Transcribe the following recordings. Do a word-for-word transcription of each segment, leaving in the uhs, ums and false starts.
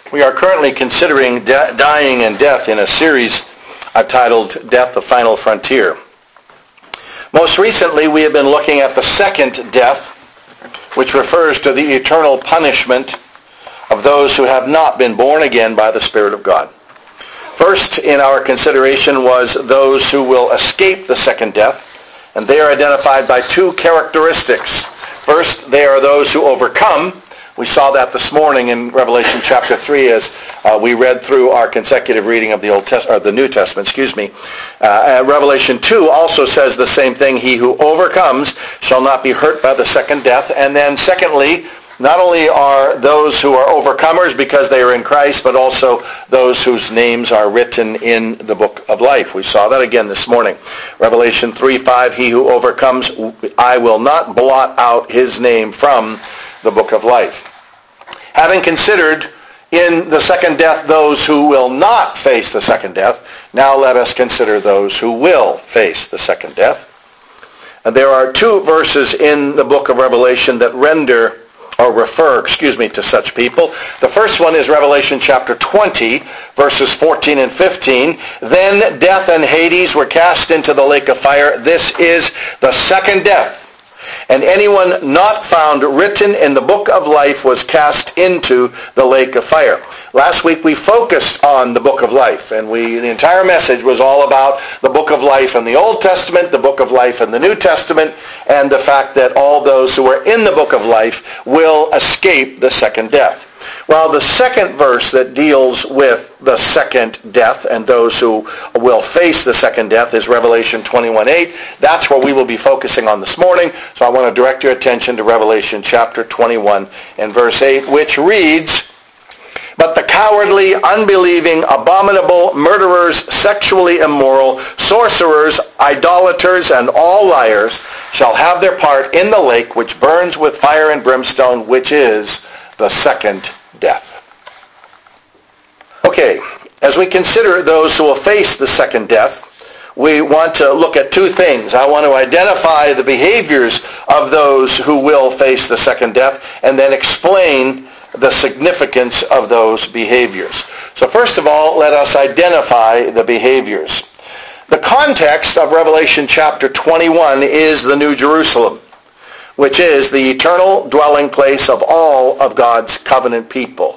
We are currently considering de- dying and death in a series I've titled Death, the Final Frontier. Most recently, we have been looking at the second death, which refers to the eternal punishment of those who have not been born again by the Spirit of God. First in our consideration was those who will escape the second death, and they are identified by two characteristics. First, they are those who overcome. We saw that this morning in Revelation chapter three as uh, we read through our consecutive reading of the Old Test- or the New Testament. Excuse me. Uh, Revelation two also says the same thing. He who overcomes shall not be hurt by the second death. And then secondly, not only are those who are overcomers because they are in Christ, but also those whose names are written in the book of life. We saw that again this morning. Revelation three five, he who overcomes, I will not blot out his name from the book of life. Having considered in the second death those who will not face the second death, now let us consider those who will face the second death. And there are two verses in the book of Revelation that render or refer, excuse me, to such people. The first one is Revelation chapter twenty, verses fourteen and fifteen. Then death and Hades were cast into the lake of fire. This is the second death. And anyone not found written in the book of life was cast into the lake of fire. Last week we focused on the book of life, and we the entire message was all about the book of life in the Old Testament, the book of life in the New Testament, and the fact that all those who are in the book of life will escape the second death. Well, the second verse that deals with the second death and those who will face the second death is Revelation twenty-one eight. That's where we will be focusing on this morning. So I want to direct your attention to Revelation chapter twenty-one and verse eight, which reads, "But the cowardly, unbelieving, abominable, murderers, sexually immoral, sorcerers, idolaters, and all liars shall have their part in the lake which burns with fire and brimstone, which is the second death." Okay, as we consider those who will face the second death, we want to look at two things. I want to identify the behaviors of those who will face the second death, and then explain the significance of those behaviors. So first of all, let us identify the behaviors. The context of Revelation chapter twenty-one is the New Jerusalem, which is the eternal dwelling place of all of God's covenant people.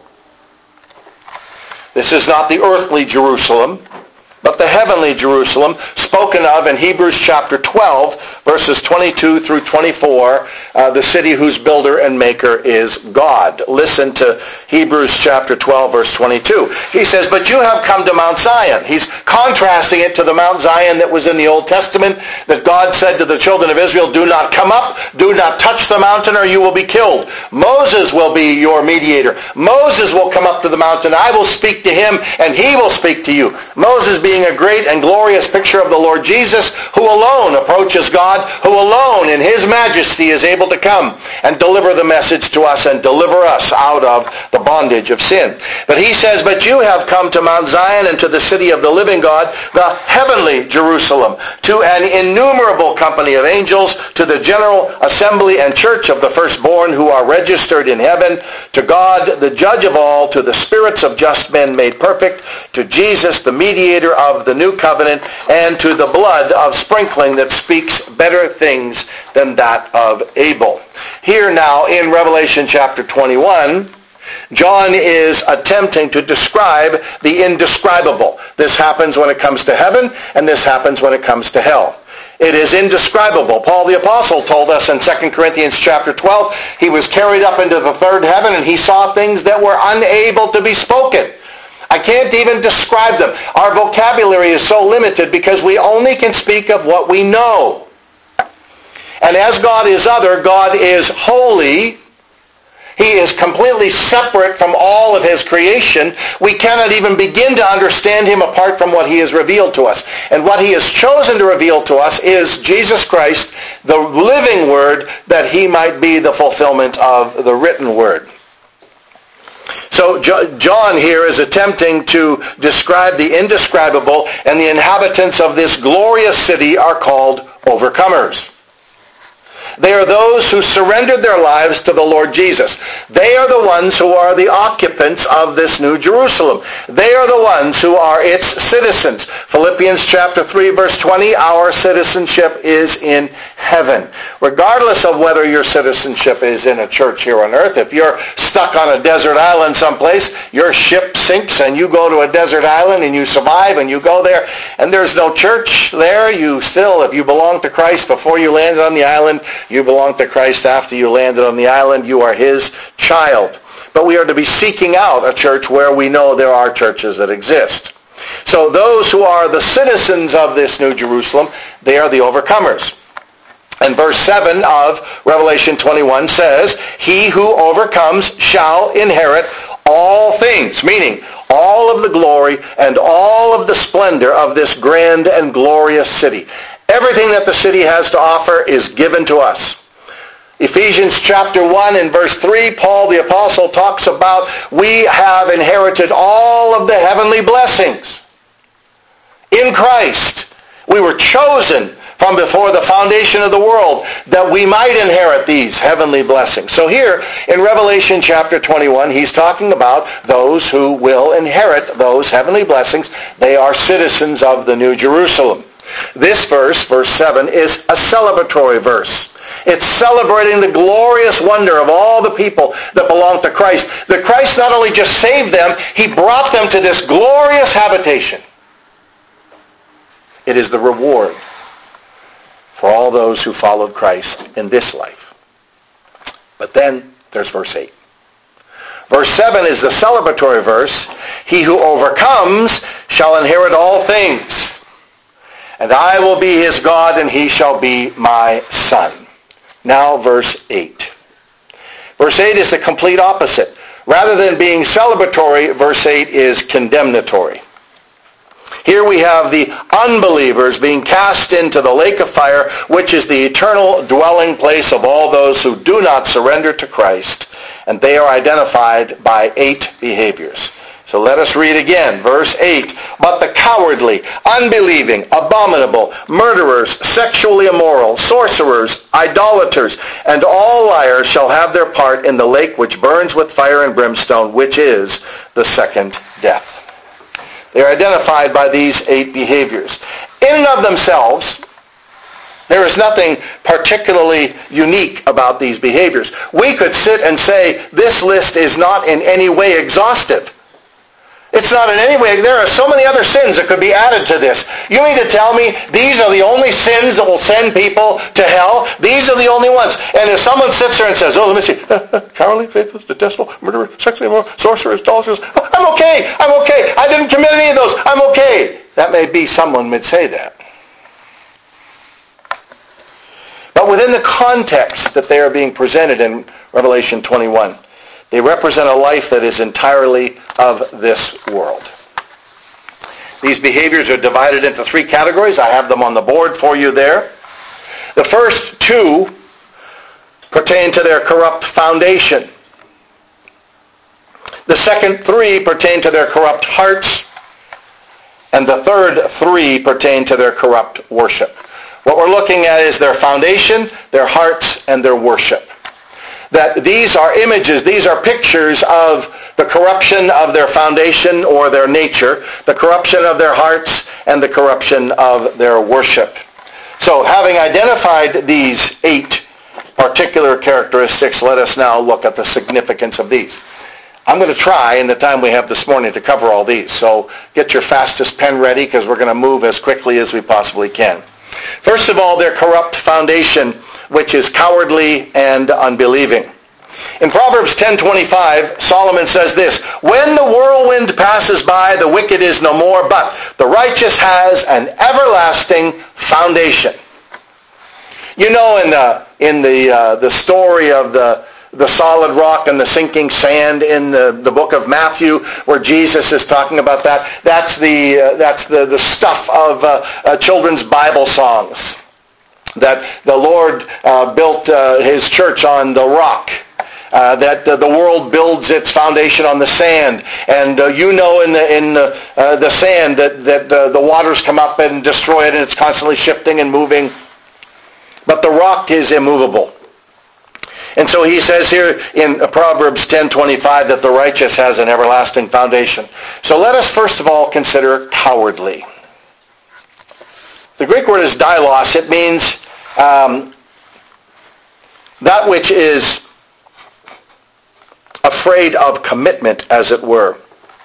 This is not the earthly Jerusalem, but the heavenly Jerusalem spoken of in Hebrews chapter twelve, verses twenty-two through twenty-four, uh, the city whose builder and maker is God. Listen to Hebrews chapter twelve, verse twenty-two. He says, "But you have come to Mount Zion." He's contrasting it to the Mount Zion that was in the Old Testament, that God said to the children of Israel, "Do not come up, do not touch the mountain, or you will be killed. Moses will be your mediator. Moses will come up to the mountain. I will speak to him, and he will speak to you." Moses being a great and glorious picture of the Lord Jesus, who alone approaches God, who alone in his majesty is able to come and deliver the message to us and deliver us out of the bondage of sin. But he says, "But you have come to Mount Zion and to the city of the living God, the heavenly Jerusalem, to an innumerable company of angels, to the general assembly and church of the firstborn who are registered in heaven, to God, the judge of all, to the spirits of just men made perfect, to Jesus, the mediator of the new covenant, and to the blood of sprinkling that speaks better things than that of Abel." Here now in Revelation chapter twenty-one, John is attempting to describe the indescribable. This happens when it comes to heaven, and this happens when it comes to hell. It is indescribable. Paul the Apostle told us in Second Corinthians chapter twelve, he was carried up into the third heaven, and he saw things that were unable to be spoken. I can't even describe them. Our vocabulary is so limited because we only can speak of what we know. And as God is other, God is holy. He is completely separate from all of his creation. We cannot even begin to understand him apart from what he has revealed to us. And what he has chosen to reveal to us is Jesus Christ, the living word, that he might be the fulfillment of the written word. So John here is attempting to describe the indescribable, and the inhabitants of this glorious city are called overcomers. They are those who surrendered their lives to the Lord Jesus. They are the ones who are the occupants of this New Jerusalem. They are the ones who are its citizens. Philippians chapter three, verse twenty, our citizenship is in heaven. Regardless of whether your citizenship is in a church here on earth, if you're stuck on a desert island someplace, your ship sinks and you go to a desert island and you survive and you go there and there's no church there, you still, if you belong to Christ before you landed on the island, you belong to Christ after you landed on the island. You are his child. But we are to be seeking out a church where we know there are churches that exist. So those who are the citizens of this New Jerusalem, they are the overcomers. And verse seven of Revelation twenty-one says, he who overcomes shall inherit all things, meaning all of the glory and all of the splendor of this grand and glorious city. Everything that the city has to offer is given to us. Ephesians chapter one and verse three, Paul the apostle talks about we have inherited all of the heavenly blessings in Christ. We were chosen from before the foundation of the world that we might inherit these heavenly blessings. So here in Revelation chapter twenty-one, he's talking about those who will inherit those heavenly blessings. They are citizens of the New Jerusalem. This verse, verse seven, is a celebratory verse. It's celebrating the glorious wonder of all the people that belong to Christ. That Christ not only just saved them, he brought them to this glorious habitation. It is the reward for all those who followed Christ in this life. But then there's verse eight. Verse seven is the celebratory verse. He who overcomes shall inherit all things. And I will be his God, and he shall be my son. Now verse eight. Verse eight is the complete opposite. Rather than being celebratory, verse eight is condemnatory. Here we have the unbelievers being cast into the lake of fire, which is the eternal dwelling place of all those who do not surrender to Christ. And they are identified by eight behaviors. So let us read again, verse eight. But the cowardly, unbelieving, abominable, murderers, sexually immoral, sorcerers, idolaters, and all liars shall have their part in the lake which burns with fire and brimstone, which is the second death. They are identified by these eight behaviors. In and of themselves, there is nothing particularly unique about these behaviors. We could sit and say this list is not in any way exhaustive. It's not in any way. There are so many other sins that could be added to this. You mean to tell me these are the only sins that will send people to hell? These are the only ones. And if someone sits there and says, oh, let me see, uh, uh, cowardly, faithless, detestable, murderer, sexually immoral, sorcerers, idolaters, oh, I'm okay, I'm okay. I didn't commit any of those. I'm okay. That may be someone would say that. But within the context that they are being presented in Revelation twenty-one, they represent a life that is entirely of this world. These behaviors are divided into three categories. I have them on the board for you there. The first two pertain to their corrupt foundation. The second three pertain to their corrupt hearts. And the third three pertain to their corrupt worship. What we're looking at is their foundation, their hearts, and their worship. That these are images, these are pictures of the corruption of their foundation or their nature, the corruption of their hearts, and the corruption of their worship. So having identified these eight particular characteristics, let us now look at the significance of these. I'm going to try in the time we have this morning to cover all these. So get your fastest pen ready because we're going to move as quickly as we possibly can. First of all, their corrupt foundation, which is cowardly and unbelieving. In Proverbs ten twenty-five, Solomon says this, when the whirlwind passes by, the wicked is no more, but the righteous has an everlasting foundation. You know, in the in the uh, the story of the the solid rock and the sinking sand in the, the book of Matthew, where Jesus is talking about that, that's the uh, that's the, the stuff of uh, uh, children's Bible songs. That the Lord uh, built uh, his church on the rock. Uh, that uh, the world builds its foundation on the sand, and uh, you know in the in the, uh, the sand that that uh, the waters come up and destroy it, and it's constantly shifting and moving. but the rock is immovable. And so he says here in Proverbs ten twenty-five that the righteous has an everlasting foundation. So let us first of all consider cowardly. The Greek word is dailos. It means um, that which is afraid of commitment, as it were.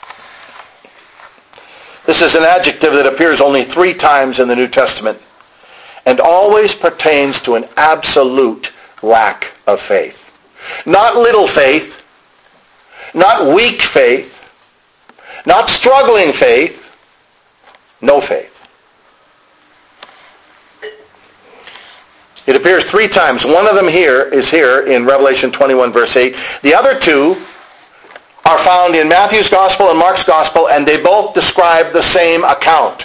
This is an adjective that appears only three times in the New Testament and always pertains to an absolute lack of faith. Not little faith, not weak faith, not struggling faith, no faith. It appears three times. One of them here is here in Revelation twenty-one, verse eight. The other two are found in Matthew's Gospel and Mark's Gospel, and they both describe the same account.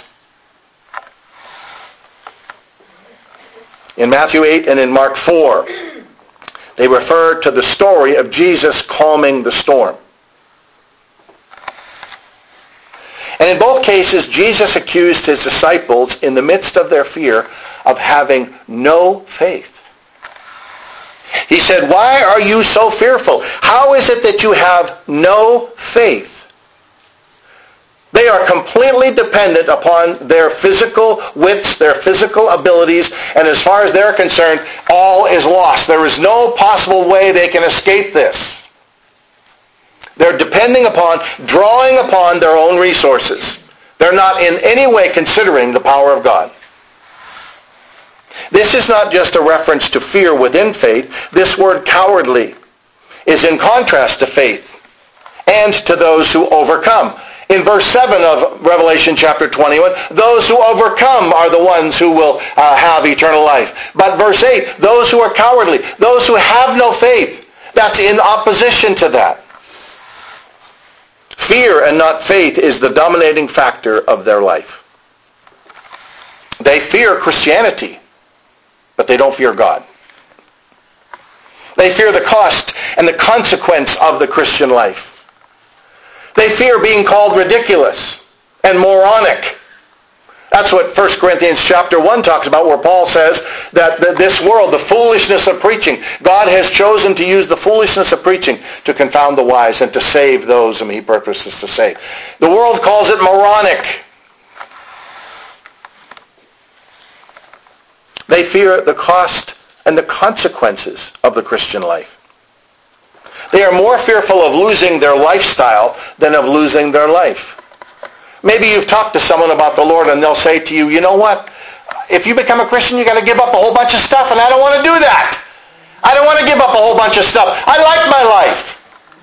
In Matthew eight and in Mark four, they refer to the story of Jesus calming the storm. And in both cases, Jesus accused his disciples in the midst of their fear of having no faith. He said, "Why are you so fearful? How is it that you have no faith?" They are completely dependent upon their physical wits, their physical abilities, and as far as they're concerned, all is lost. There is no possible way they can escape this. They're depending upon, drawing upon their own resources. They're not in any way considering the power of God. This is not just a reference to fear within faith. This word cowardly is in contrast to faith and to those who overcome. In verse seven of Revelation chapter twenty-one, those who overcome are the ones who will uh, have eternal life. But verse eight, those who are cowardly, those who have no faith, that's in opposition to that. Fear and not faith is the dominating factor of their life. They fear Christianity, but they don't fear God. They fear the cost and the consequence of the Christian life. They fear being called ridiculous and moronic. That's what First Corinthians chapter one talks about, where Paul says that this world, the foolishness of preaching, God has chosen to use the foolishness of preaching to confound the wise and to save those whom he purposes to save. The world calls it moronic. They fear the cost and the consequences of the Christian life. They are more fearful of losing their lifestyle than of losing their life. Maybe you've talked to someone about the Lord and they'll say to you, you know what? If you become a Christian, you've got to give up a whole bunch of stuff, and I don't want to do that. I don't want to give up a whole bunch of stuff. I like my life.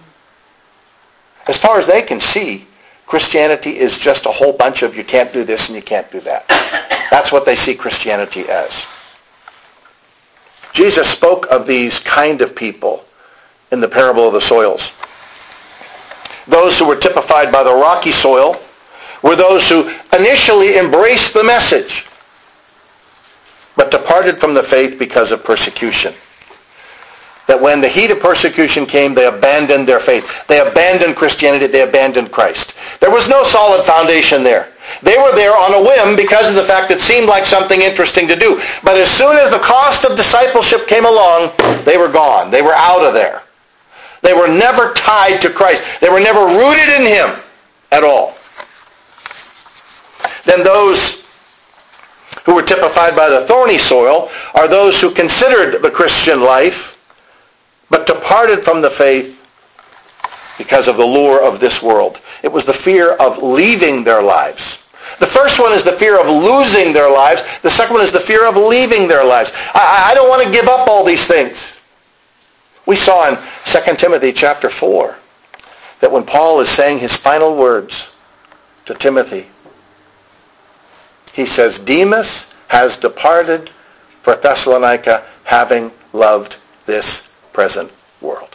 As far as they can see, Christianity is just a whole bunch of you can't do this and you can't do that. That's what they see Christianity as. Jesus spoke of these kind of people in the parable of the soils. Those who were typified by the rocky soil were those who initially embraced the message, but departed from the faith because of persecution. That when the heat of persecution came, they abandoned their faith. They abandoned Christianity. They abandoned Christ. There was no solid foundation there. They were there on a whim because of the fact it seemed like something interesting to do. But as soon as the cost of discipleship came along, they were gone. They were out of there. They were never tied to Christ. They were never rooted in him at all. Then those who were typified by the thorny soil are those who considered the Christian life, but departed from the faith because of the lure of this world. It was the fear of leaving their lives. The first one is the fear of losing their lives. The second one is the fear of leaving their lives. I, I don't want to give up all these things. We saw in Second Timothy chapter four that when Paul is saying his final words to Timothy, he says, Demas has departed for Thessalonica, having loved this present world.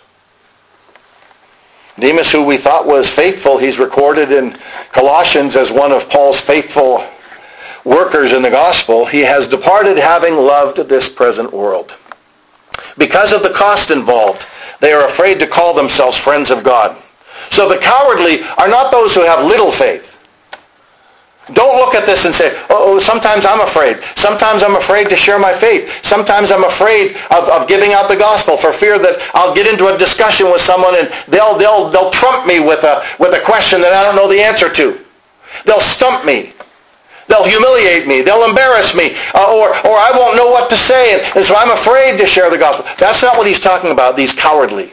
Demas, who we thought was faithful, he's recorded in Colossians as one of Paul's faithful workers in the gospel. He has departed having loved this present world. Because of the cost involved, they are afraid to call themselves friends of God. So the cowardly are not those who have little faith. Don't look at this and say, oh, sometimes I'm afraid. Sometimes I'm afraid to share my faith. Sometimes I'm afraid of, of giving out the gospel for fear that I'll get into a discussion with someone and they'll, they'll, they'll trump me with a, with a question that I don't know the answer to. They'll stump me. They'll humiliate me. They'll embarrass me. Uh, or, or I won't know what to say. And, and so I'm afraid to share the gospel. That's not what he's talking about, these cowardly.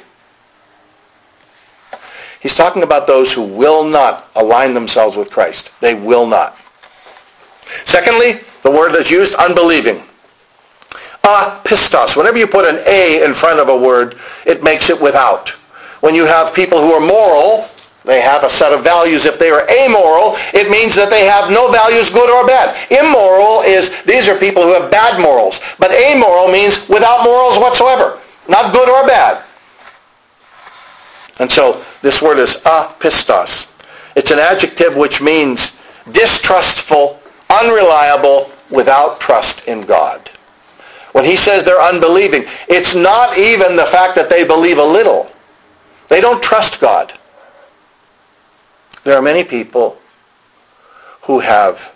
He's talking about those who will not align themselves with Christ. They will not. Secondly, the word that's used, unbelieving. Apistos. Whenever you put an A in front of a word, it makes it without. When you have people who are moral, they have a set of values. If they are amoral, it means that they have no values, good or bad. Immoral is, these are people who have bad morals. But amoral means without morals whatsoever. Not good or bad. And so, this word is apistos. It's an adjective which means distrustful, unreliable, without trust in God. When he says they're unbelieving, it's not even the fact that they believe a little. They don't trust God. There are many people who have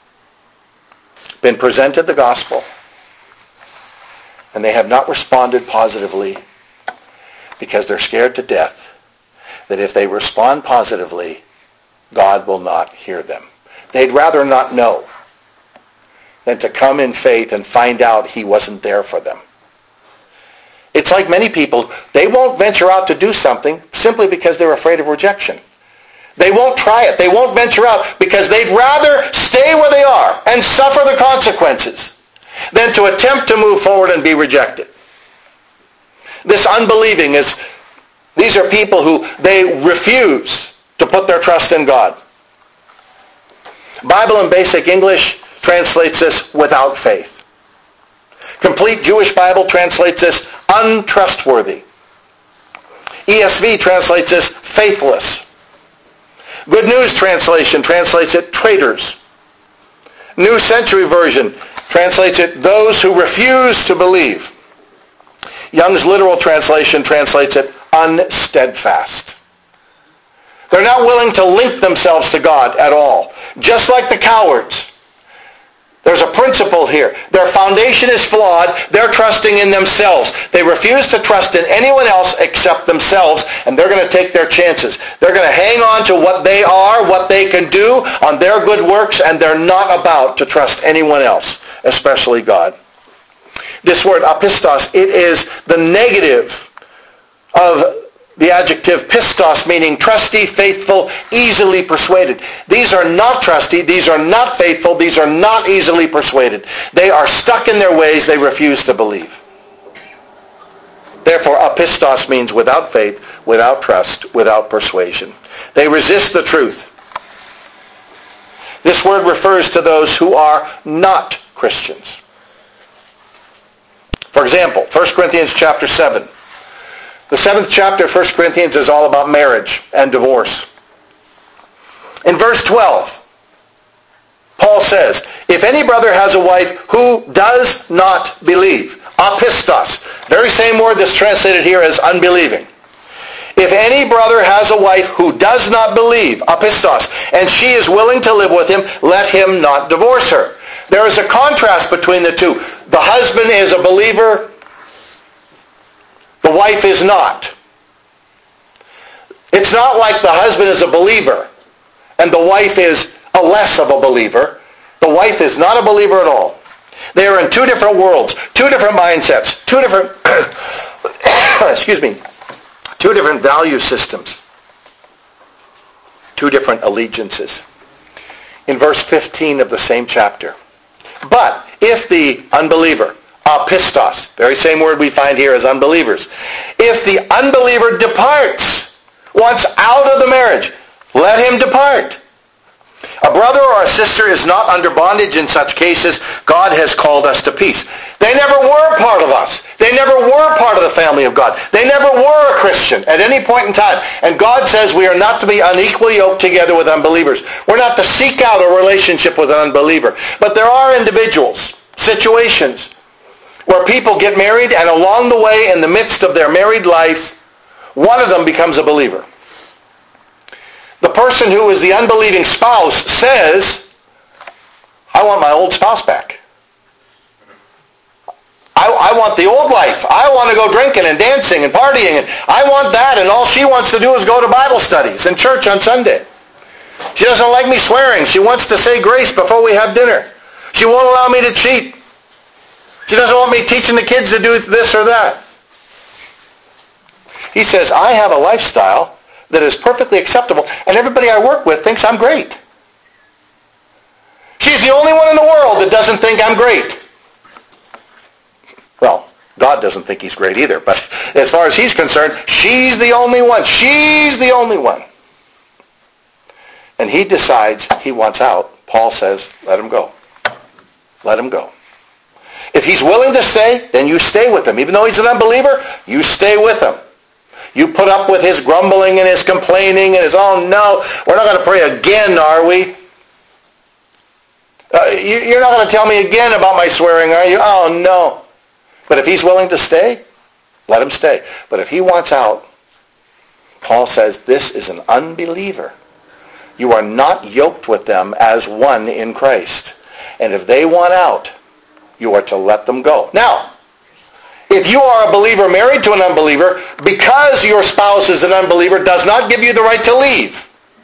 been presented the gospel and they have not responded positively because they're scared to death that if they respond positively, God will not hear them. They'd rather not know than to come in faith and find out he wasn't there for them. It's like many people, they won't venture out to do something simply because they're afraid of rejection. They won't try it. They won't venture out because they'd rather stay where they are and suffer the consequences than to attempt to move forward and be rejected. This unbelieving is, these are people who they refuse to put their trust in God. Bible in Basic English translates this without faith. Complete Jewish Bible translates this untrustworthy. E S V translates this faithless. Good News Translation translates it traitors. New Century Version translates it those who refuse to believe. Young's Literal Translation translates it unsteadfast. They're not willing to link themselves to God at all. Just like the cowards. There's a principle here. Their foundation is flawed. They're trusting in themselves. They refuse to trust in anyone else except themselves, and they're going to take their chances. They're going to hang on to what they are, what they can do on their good works, and they're not about to trust anyone else, especially God. This word apistos, it is the negative of the adjective pistos, meaning trusty, faithful, easily persuaded. These are not trusty, these are not faithful, these are not easily persuaded. They are stuck in their ways, they refuse to believe. Therefore, apistos means without faith, without trust, without persuasion. They resist the truth. This word refers to those who are not Christians. For example, First Corinthians chapter seven. The seventh chapter of First Corinthians is all about marriage and divorce. In verse twelve, Paul says, if any brother has a wife who does not believe, apistos, very same word that's translated here as unbelieving. If any brother has a wife who does not believe, apistos, and she is willing to live with him, let him not divorce her. There is a contrast between the two. The husband is a believer. The wife is not. It's not like the husband is a believer and the wife is a less of a believer. The wife is not a believer at all. They are in two different worlds, two different mindsets, two different, excuse me, two different value systems, two different allegiances. In verse fifteen of the same chapter. But if the unbeliever, apistos, very same word we find here as unbelievers. If the unbeliever departs, wants out of the marriage, let him depart. A brother or a sister is not under bondage in such cases. God has called us to peace. They never were part of us. They never were part of the family of God. They never were a Christian at any point in time. And God says we are not to be unequally yoked together with unbelievers. We're not to seek out a relationship with an unbeliever. But there are individuals, situations, where people get married and along the way, in the midst of their married life, one of them becomes a believer. The person who is the unbelieving spouse says, I want my old spouse back. I, I want the old life. I want to go drinking and dancing and partying. And I want that, and all she wants to do is go to Bible studies and church on Sunday. She doesn't like me swearing. She wants to say grace before we have dinner. She won't allow me to cheat. She doesn't want me teaching the kids to do this or that. He says, I have a lifestyle that is perfectly acceptable, and everybody I work with thinks I'm great. She's the only one in the world that doesn't think I'm great. Well, God doesn't think he's great either, but as far as he's concerned, she's the only one. She's the only one. And he decides he wants out. Paul says, let him go. Let him go. If he's willing to stay, then you stay with him. Even though he's an unbeliever, you stay with him. You put up with his grumbling and his complaining and his, oh no, we're not going to pray again, are we? Uh, you, you're not going to tell me again about my swearing, are you? Oh no. But if he's willing to stay, let him stay. But if he wants out, Paul says, this is an unbeliever. You are not yoked with them as one in Christ. And if they want out, you are to let them go. Now, if you are a believer married to an unbeliever, because your spouse is an unbeliever does not give you the right to leave.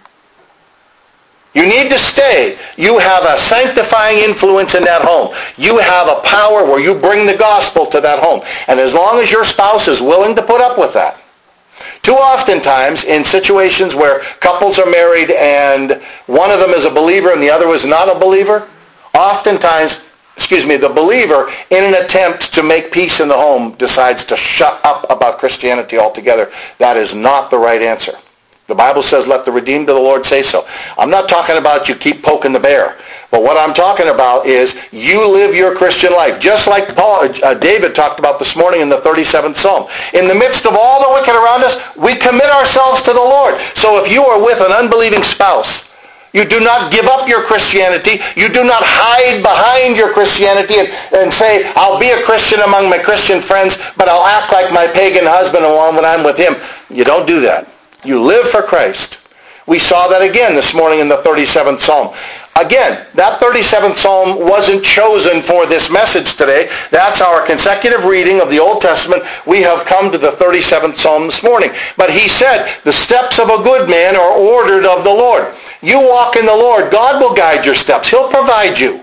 You need to stay. You have a sanctifying influence in that home. You have a power where you bring the gospel to that home. And as long as your spouse is willing to put up with that. Too oftentimes in situations where couples are married and one of them is a believer and the other is not a believer, oftentimes, excuse me, the believer, in an attempt to make peace in the home, decides to shut up about Christianity altogether. That is not the right answer. The Bible says, let the redeemed of the Lord say so. I'm not talking about you keep poking the bear. But what I'm talking about is you live your Christian life. Just like Paul, uh, David talked about this morning in the thirty-seventh Psalm. In the midst of all the wicked around us, we commit ourselves to the Lord. So if you are with an unbelieving spouse, you do not give up your Christianity. You do not hide behind your Christianity and, and say, I'll be a Christian among my Christian friends, but I'll act like my pagan husband when I'm with him. You don't do that. You live for Christ. We saw that again this morning in the thirty-seventh Psalm. Again, that thirty-seventh Psalm wasn't chosen for this message today. That's our consecutive reading of the Old Testament. We have come to the thirty-seventh Psalm this morning. But he said, the steps of a good man are ordered of the Lord. You walk in the Lord. God will guide your steps. He'll provide you.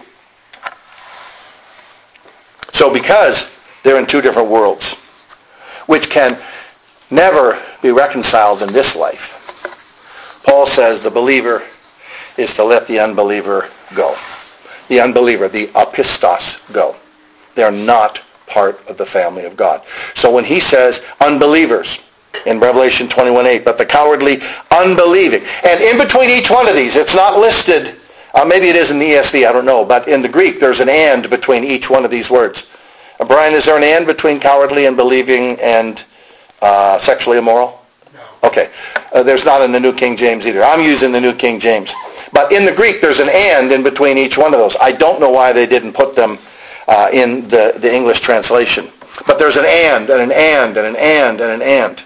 So because they're in two different worlds, which can never be reconciled in this life, Paul says the believer is to let the unbeliever go. The unbeliever, the apistos, go. They're not part of the family of God. So when he says unbelievers in Revelation twenty-one eight, but the cowardly unbelieving, and in between each one of these, it's not listed, uh, maybe it is in the E S V, I don't know, but in the Greek there's an and between each one of these words. Uh, Brian, is there an and between cowardly and believing and uh, sexually immoral? No. Okay. Uh, there's not in the New King James either. I'm using the New King James. But in the Greek, there's an and in between each one of those. I don't know why they didn't put them uh, in the, the English translation. But there's an and, and an and, and an and, and an and.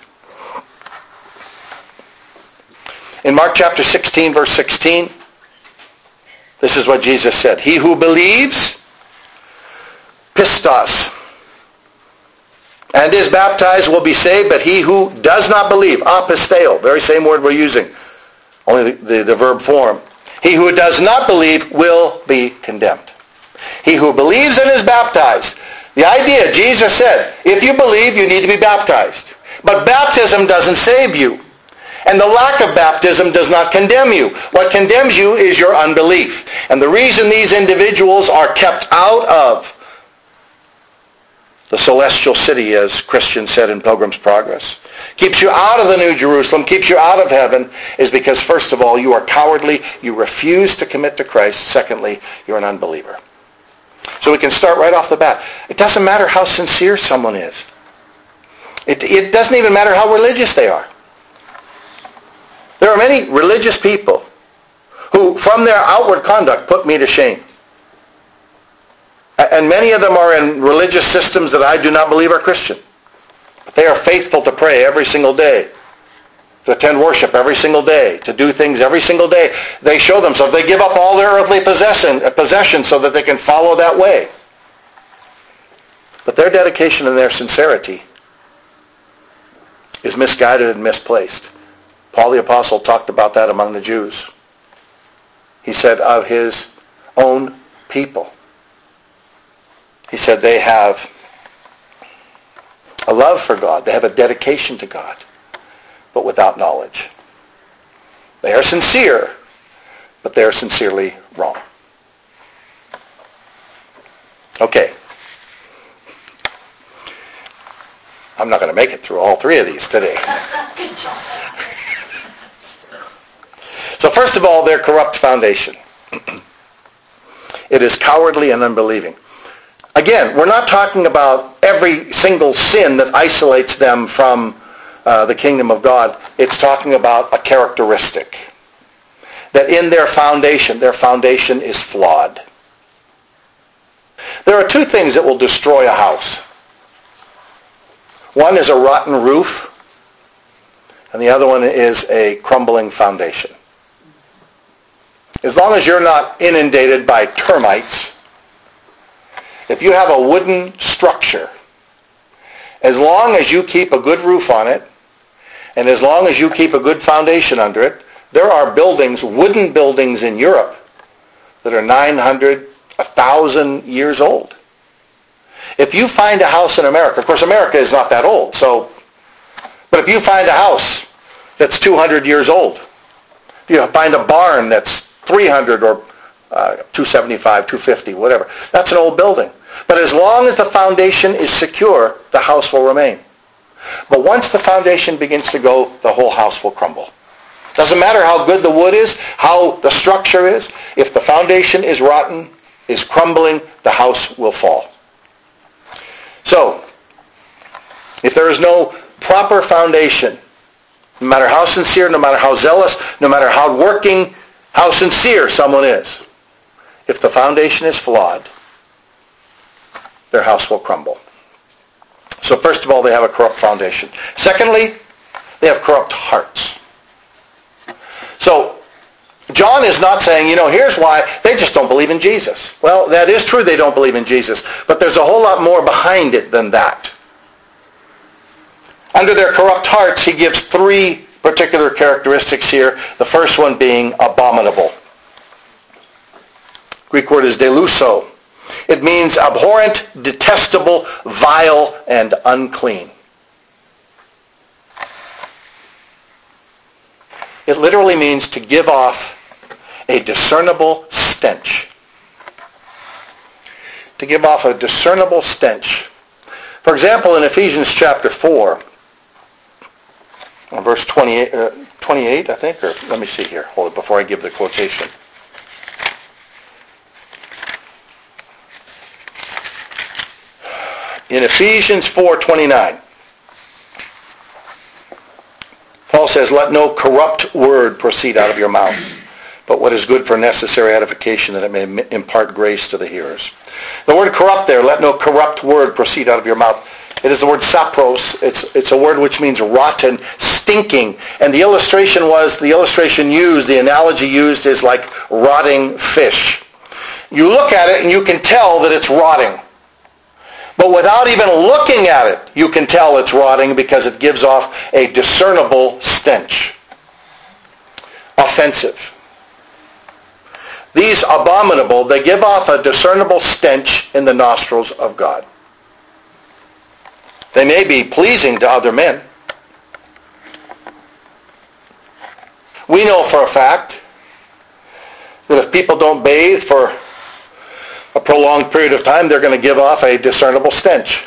In Mark chapter sixteen, verse sixteen, this is what Jesus said. He who believes, pistos, and is baptized will be saved, but he who does not believe, apisteo, very same word we're using, only the, the, the verb form. He who does not believe will be condemned. He who believes and is baptized. The idea, Jesus said, if you believe, you need to be baptized. But baptism doesn't save you. And the lack of baptism does not condemn you. What condemns you is your unbelief. And the reason these individuals are kept out of the celestial city, as Christian said in Pilgrim's Progress, keeps you out of the New Jerusalem, keeps you out of heaven, is because, first of all, you are cowardly, you refuse to commit to Christ. Secondly, you're an unbeliever. So we can start right off the bat. It doesn't matter how sincere someone is. It, it doesn't even matter how religious they are. There are many religious people who, from their outward conduct, put me to shame. And many of them are in religious systems that I do not believe are Christian. But they are faithful to pray every single day. to attend worship every single day, to do things every single day. They show themselves. They give up all their earthly possession, possessions so that they can follow that way. But their dedication and their sincerity is misguided and misplaced. Paul the Apostle talked about that among the Jews. He said of his own people, he said they have a love for God. They have a dedication to God, but without knowledge. They are sincere, but they are sincerely wrong. Okay. I'm not going to make it through all three of these today. Good job. So first of all, their corrupt foundation. It is cowardly and unbelieving. Again, we're not talking about every single sin that isolates them from uh, the kingdom of God. It's talking about a characteristic. That in their foundation, their foundation is flawed. There are two things that will destroy a house. One is a rotten roof, and the other one is a crumbling foundation. As long as you're not inundated by termites, if you have a wooden structure, as long as you keep a good roof on it, and as long as you keep a good foundation under it, there are buildings, wooden buildings in Europe that are nine hundred, one thousand years old. If you find a house in America, of course America is not that old, so, but if you find a house that's two hundred years old, if you find a barn that's three hundred or uh, two seventy-five, two fifty, whatever, that's an old building. But as long as the foundation is secure, the house will remain. But once the foundation begins to go, the whole house will crumble. Doesn't matter how good the wood is, how the structure is, if the foundation is rotten, is crumbling, the house will fall. So, if there is no proper foundation, no matter how sincere, no matter how zealous, no matter how working, how sincere someone is, if the foundation is flawed, their house will crumble. So first of all, they have a corrupt foundation. Secondly, they have corrupt hearts. So, John is not saying, you know, here's why they just don't believe in Jesus. Well, that is true, they don't believe in Jesus, but there's a whole lot more behind it than that. Under their corrupt hearts, he gives three particular characteristics here, the first one being abominable. Greek word is deluso. It means abhorrent, detestable, vile, and unclean. It literally means to give off a discernible stench. To give off a discernible stench. For example, in Ephesians chapter four, verse twenty-eight, uh, twenty-eight, I think, or let me see here. Hold it before I give the quotation. In Ephesians four twenty-nine, Paul says, "Let no corrupt word proceed out of your mouth, but what is good for necessary edification, that it may impart grace to the hearers." The word corrupt there, let no corrupt word proceed out of your mouth. It is the word sapros. It's, it's a word which means rotten, stinking. And the illustration was, the illustration used, the analogy used is like rotting fish. You look at it and you can tell that it's rotting. But without even looking at it, you can tell it's rotting because it gives off a discernible stench. Offensive. These abominable, they give off a discernible stench in the nostrils of God. They may be pleasing to other men. We know for a fact that if people don't bathe for a prolonged period of time, they're going to give off a discernible stench.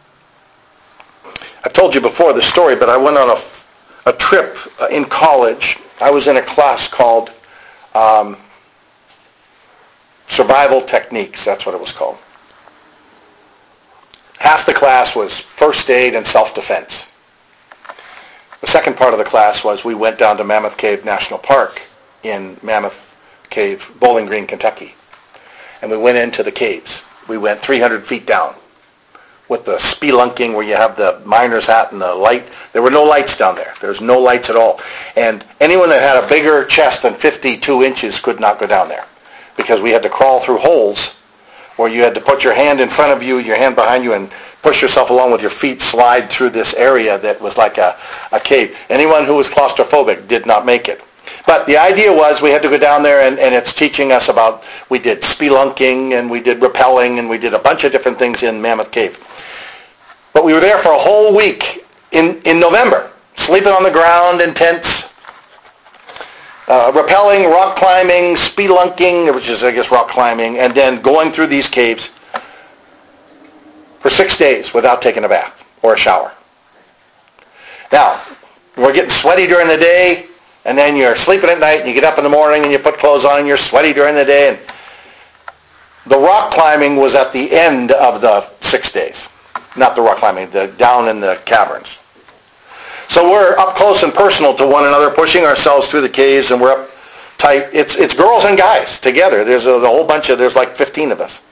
I've told you before the story, but I went on a, a trip in college. I was in a class called um, Survival Techniques. That's what it was called. Half the class was first aid and self-defense. The second part of the class was we went down to Mammoth Cave National Park in Mammoth Cave, Bowling Green, Kentucky. And we went into the caves. We went three hundred feet down. with the spelunking where you have the miner's hat and the light. There were no lights down there. There's no lights at all. And anyone that had a bigger chest than fifty-two inches could not go down there, because we had to crawl through holes where you had to put your hand in front of you, your hand behind you, and push yourself along with your feet, slide through this area that was like a, a cave. Anyone who was claustrophobic did not make it. But the idea was we had to go down there, and, and it's teaching us about, we did spelunking, and we did rappelling, and we did a bunch of different things in Mammoth Cave. But we were there for a whole week in, in November, sleeping on the ground in tents, uh, rappelling, rock climbing, spelunking, which is, I guess, rock climbing, and then going through these caves for six days without taking a bath or a shower. Now, we're getting sweaty during the day, and then you're sleeping at night, and you get up in the morning, and you put clothes on, and you're sweaty during the day. And the rock climbing was at the end of the six days. Not the rock climbing, the down in the caverns. So we're up close and personal to one another, pushing ourselves through the caves, and we're up tight. It's it's girls and guys together. There's a, a whole bunch of, there's like fifteen of us.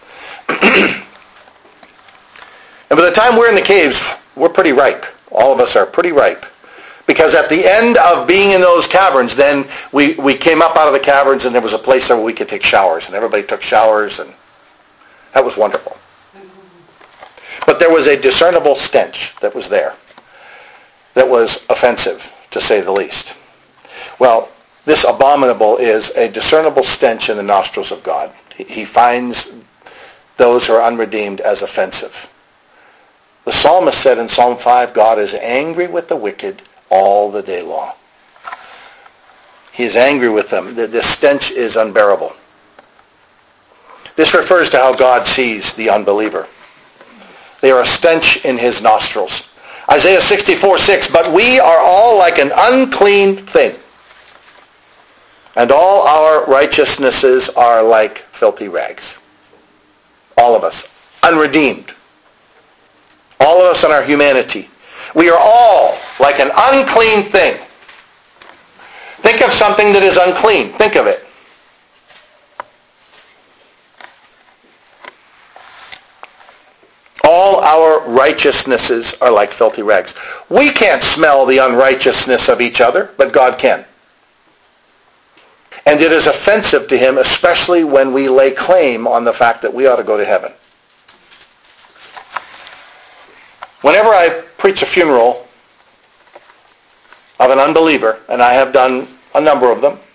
And by the time we're in the caves, we're pretty ripe. All of us are pretty ripe. Because at the end of being in those caverns, then we, we came up out of the caverns, and there was a place where we could take showers. And everybody took showers, and that was wonderful. But there was a discernible stench that was there that was offensive, to say the least. Well, this abominable is a discernible stench in the nostrils of God. He finds those who are unredeemed as offensive. The psalmist said in Psalm five, God is angry with the wicked all the day long. He is angry with them. The stench is unbearable. This refers to how God sees the unbeliever. They are a stench in his nostrils. Isaiah sixty-four six, but we are all like an unclean thing, and all our righteousnesses are like filthy rags. All of us, unredeemed. All of us in our humanity. We are all like an unclean thing. Think of something that is unclean. Think of it. All our righteousnesses are like filthy rags. We can't smell the unrighteousness of each other, but God can. And it is offensive to him, especially when we lay claim on the fact that we ought to go to heaven. Whenever I preach a funeral of an unbeliever, and I have done a number of them,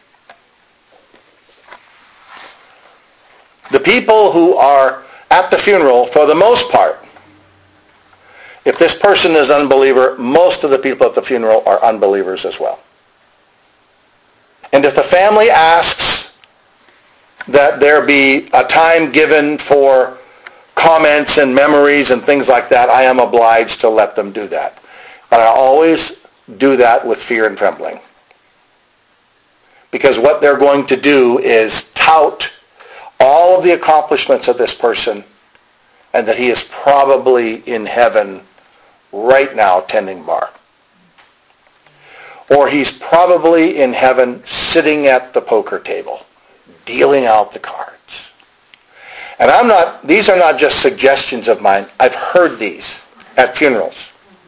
the people who are at the funeral, for the most part, if this person is an unbeliever, most of the people at the funeral are unbelievers as well. And if the family asks that there be a time given for comments and memories and things like that, I am obliged to let them do that. But I always do that with fear and trembling. Because what they're going to do is tout all of the accomplishments of this person, and that he is probably in heaven right now tending bar. Or he's probably in heaven sitting at the poker table, dealing out the cards. And I'm not, these are not just suggestions of mine. I've heard these at funerals.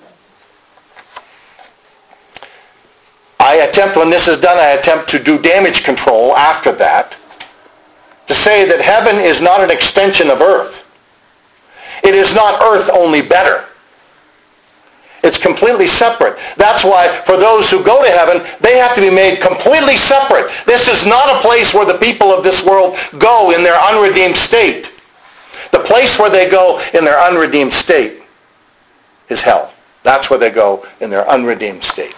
I attempt, when this is done, I attempt to do damage control after that, to say that heaven is not an extension of earth. It is not earth only better. It's completely separate. That's why for those who go to heaven, they have to be made completely separate. This is not a place where the people of this world go in their unredeemed state. The place where they go in their unredeemed state is hell. That's where they go in their unredeemed state.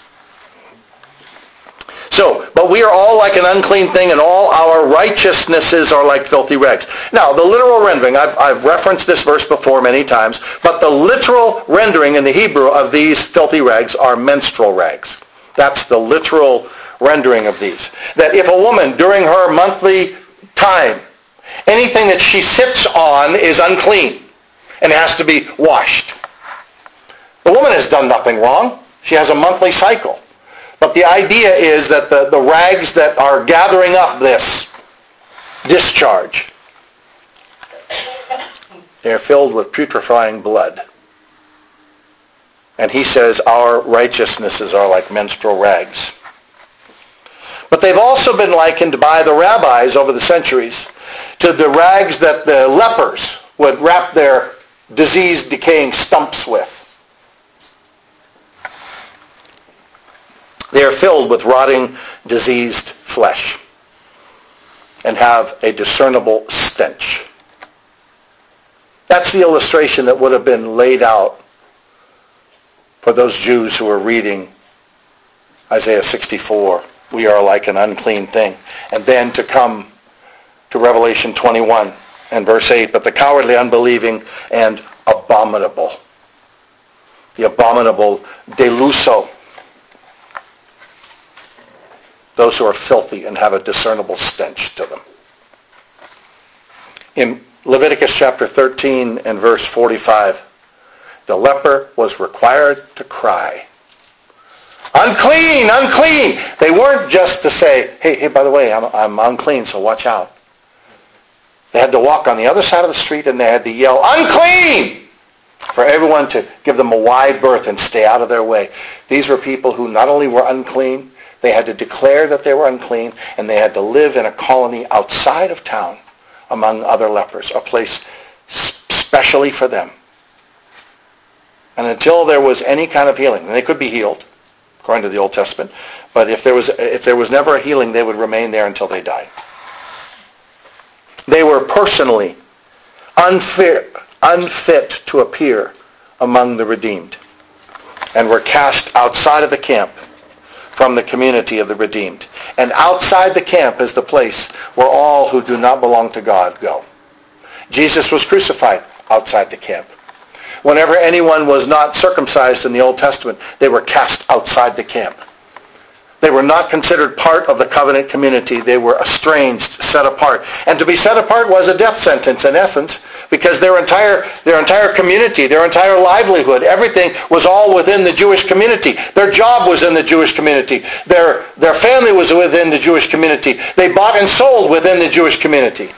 So, but we are all like an unclean thing, and all our righteousnesses are like filthy rags. Now, the literal rendering, I've, I've referenced this verse before many times, but the literal rendering in the Hebrew of these filthy rags are menstrual rags. That's the literal rendering of these. That if a woman, during her monthly time, anything that she sits on is unclean and has to be washed. The woman has done nothing wrong. She has a monthly cycle. But the idea is that the, the rags that are gathering up this discharge They are filled with putrefying blood. And he says, our righteousnesses are like menstrual rags. But they've also been likened by the rabbis over the centuries to the rags that the lepers would wrap their diseased, decaying stumps with. They are filled with rotting, diseased flesh and have a discernible stench. That's the illustration that would have been laid out for those Jews who were reading Isaiah sixty-four. We are like an unclean thing. And then to come to Revelation twenty-one and verse eight, but the cowardly, unbelieving, and abominable. The abominable, deluso. Those who are filthy and have a discernible stench to them. In Leviticus chapter thirteen and verse forty-five, the leper was required to cry, unclean, unclean. They weren't just to say, hey, hey, by the way, I'm, I'm unclean, so watch out. They had to walk on the other side of the street and they had to yell, unclean, for everyone to give them a wide berth and stay out of their way. These were people who not only were unclean, they had to declare that they were unclean, and they had to live in a colony outside of town among other lepers, a place specially for them. And until there was any kind of healing, and they could be healed, according to the Old Testament, but if there was if there was never a healing, they would remain there until they died. They were personally unfit, unfit to appear among the redeemed, and were cast outside of the camp from the community of the redeemed. And outside the camp is the place where all who do not belong to God go. Jesus was crucified outside the camp. Whenever anyone was not circumcised in the Old Testament, they were cast outside the camp. They were not considered part of the covenant community. They were estranged, set apart. And to be set apart was a death sentence in essence, because their entire their entire community, their entire livelihood, everything was all within the Jewish community. Their job was in the Jewish community. Their, their family was within the Jewish community. They bought and sold within the Jewish community.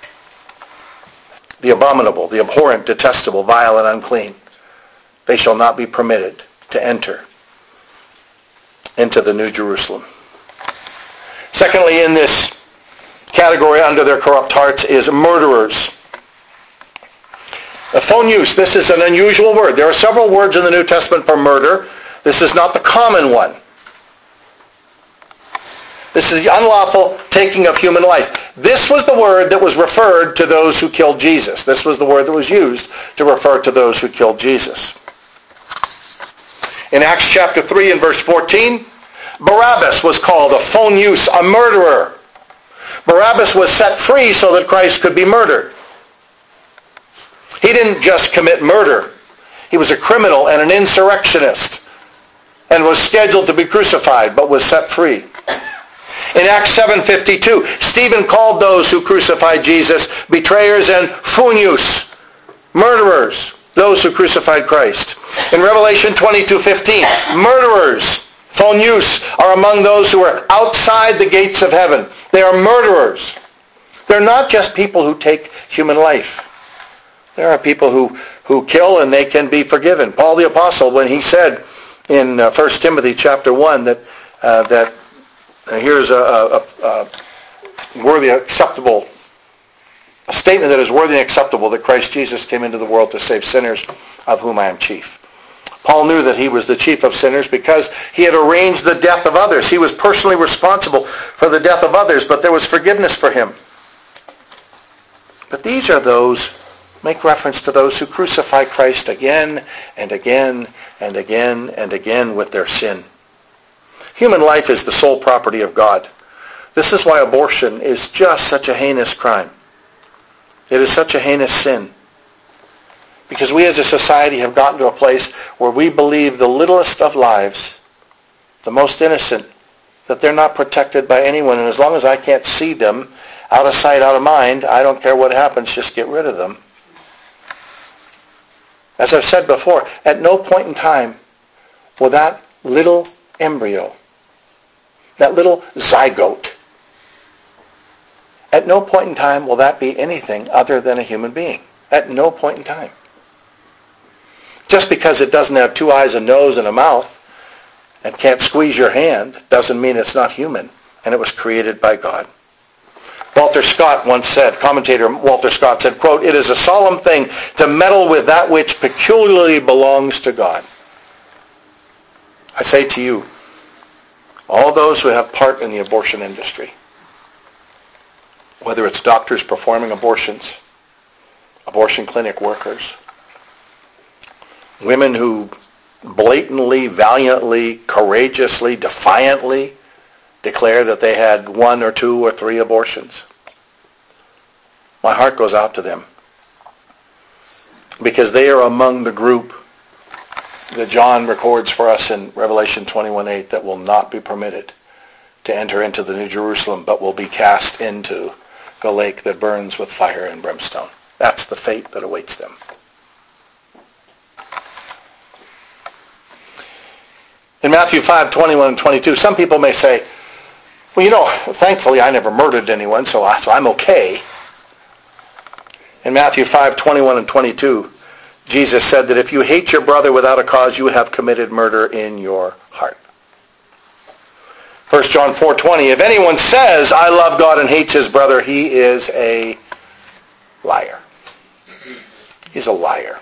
The abominable, the abhorrent, detestable, vile, and unclean, they shall not be permitted to enter into the New Jerusalem. Secondly, in this category under their corrupt hearts is murderers. A phonius, this is an unusual word. There are several words in the New Testament for murder. This is not the common one. This is the unlawful taking of human life. This was the word that was referred to those who killed Jesus. This was the word that was used to refer to those who killed Jesus. In Acts chapter three and verse fourteen, Barabbas was called a phonius, a murderer. Barabbas was set free so that Christ could be murdered. He didn't just commit murder. He was a criminal and an insurrectionist and was scheduled to be crucified but was set free. In Acts seven fifty-two, Stephen called those who crucified Jesus betrayers and phonius, murderers, those who crucified Christ. In Revelation twenty-two fifteen, murderers, phonius, are among those who are outside the gates of heaven. They are murderers. They're not just people who take human life. There are people who, who kill and they can be forgiven. Paul the Apostle, when he said in uh, First Timothy chapter one that uh, that uh, here's a, a, a worthy, acceptable, a statement that is worthy and acceptable, that Christ Jesus came into the world to save sinners, of whom I am chief. Paul knew that he was the chief of sinners because he had arranged the death of others. He was personally responsible for the death of others, but there was forgiveness for him. But these are those, make reference to those who crucify Christ again and again and again and again with their sin. Human life is the sole property of God. This is why abortion is just such a heinous crime. It is such a heinous sin. Because we as a society have gotten to a place where we believe the littlest of lives, the most innocent, that they're not protected by anyone. And as long as I can't see them, out of sight, out of mind, I don't care what happens, just get rid of them. As I've said before, at no point in time will that little embryo, that little zygote, at no point in time will that be anything other than a human being. At no point in time. Just because it doesn't have two eyes, a nose, and a mouth, and can't squeeze your hand, doesn't mean it's not human. And it was created by God. Walter Scott once said, commentator Walter Scott said, quote, "It is a solemn thing to meddle with that which peculiarly belongs to God." I say to you, all those who have part in the abortion industry, whether it's doctors performing abortions, abortion clinic workers, women who blatantly, valiantly, courageously, defiantly declare that they had one or two or three abortions. My heart goes out to them because they are among the group that John records for us in Revelation twenty-one eight that will not be permitted to enter into the New Jerusalem, but will be cast into the lake that burns with fire and brimstone. That's the fate that awaits them. In Matthew five twenty-one and twenty-two, some people may say, well, you know, thankfully I never murdered anyone, so, I, so I'm okay. In Matthew five twenty-one and twenty-two, Jesus said that if you hate your brother without a cause, you have committed murder in your heart. First John four twenty, if anyone says, I love God and hates his brother, he is a liar. He's a liar.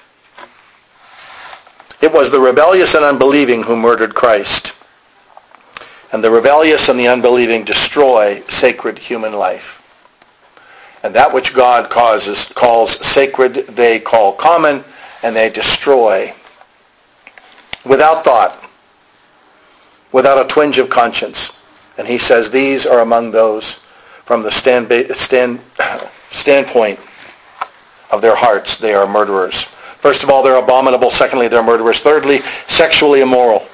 It was the rebellious and unbelieving who murdered Christ. And the rebellious and the unbelieving destroy sacred human life. And that which God causes, calls sacred, they call common, and they destroy without thought, without a twinge of conscience. And he says these are among those from the stand, stand, standpoint of their hearts, they are murderers. First of all, they're abominable. Secondly, they're murderers. Thirdly, sexually immoral.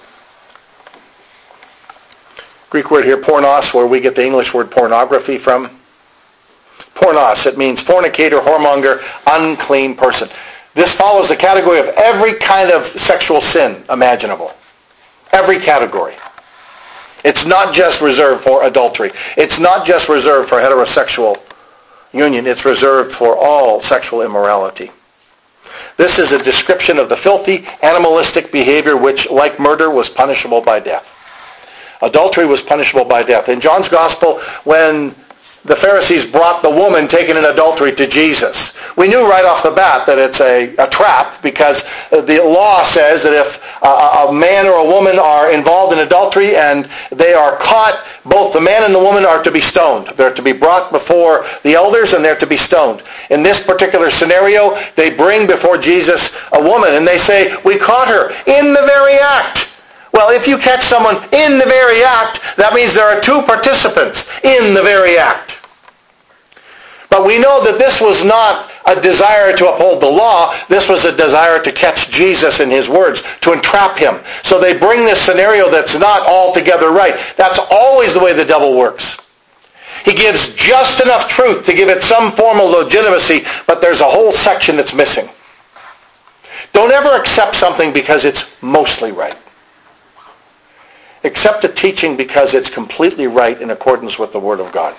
Greek word here, pornos, where we get the English word pornography from. Pornos, it means fornicator, whoremonger, unclean person. This follows the category of every kind of sexual sin imaginable. Every category. It's not just reserved for adultery. It's not just reserved for heterosexual union. It's reserved for all sexual immorality. This is a description of the filthy, animalistic behavior which, like murder, was punishable by death. Adultery was punishable by death. In John's Gospel, when the Pharisees brought the woman taken in adultery to Jesus, we knew right off the bat that it's a, a trap, because the law says that if a, a man or a woman are involved in adultery and they are caught, both the man and the woman are to be stoned. They're to be brought before the elders and they're to be stoned. In this particular scenario, they bring before Jesus a woman and they say, we caught her in the very act. Well, if you catch someone in the very act, that means there are two participants in the very act. But we know that this was not a desire to uphold the law. This was a desire to catch Jesus in his words, to entrap him. So they bring this scenario that's not altogether right. That's always the way the devil works. He gives just enough truth to give it some form of legitimacy, but there's a whole section that's missing. Don't ever accept something because it's mostly right. Accept a teaching because it's completely right in accordance with the Word of God.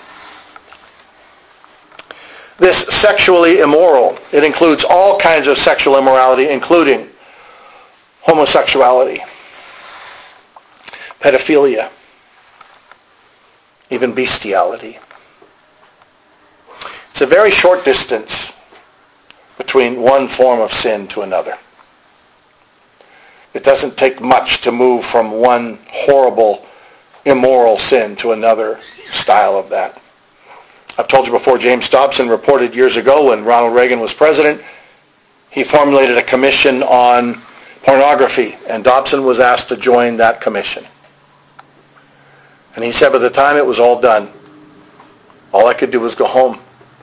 This sexually immoral, it includes all kinds of sexual immorality, including homosexuality, pedophilia, even bestiality. It's a very short distance between one form of sin to another. It doesn't take much to move from one horrible, immoral sin to another style of that. I've told you before, James Dobson reported years ago when Ronald Reagan was president, he formulated a commission on pornography, and Dobson was asked to join that commission. And he said by the time it was all done, all I could do was go home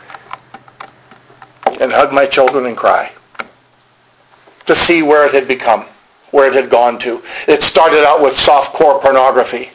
and hug my children and cry to see where it had become, where it had gone to. It started out with softcore pornography.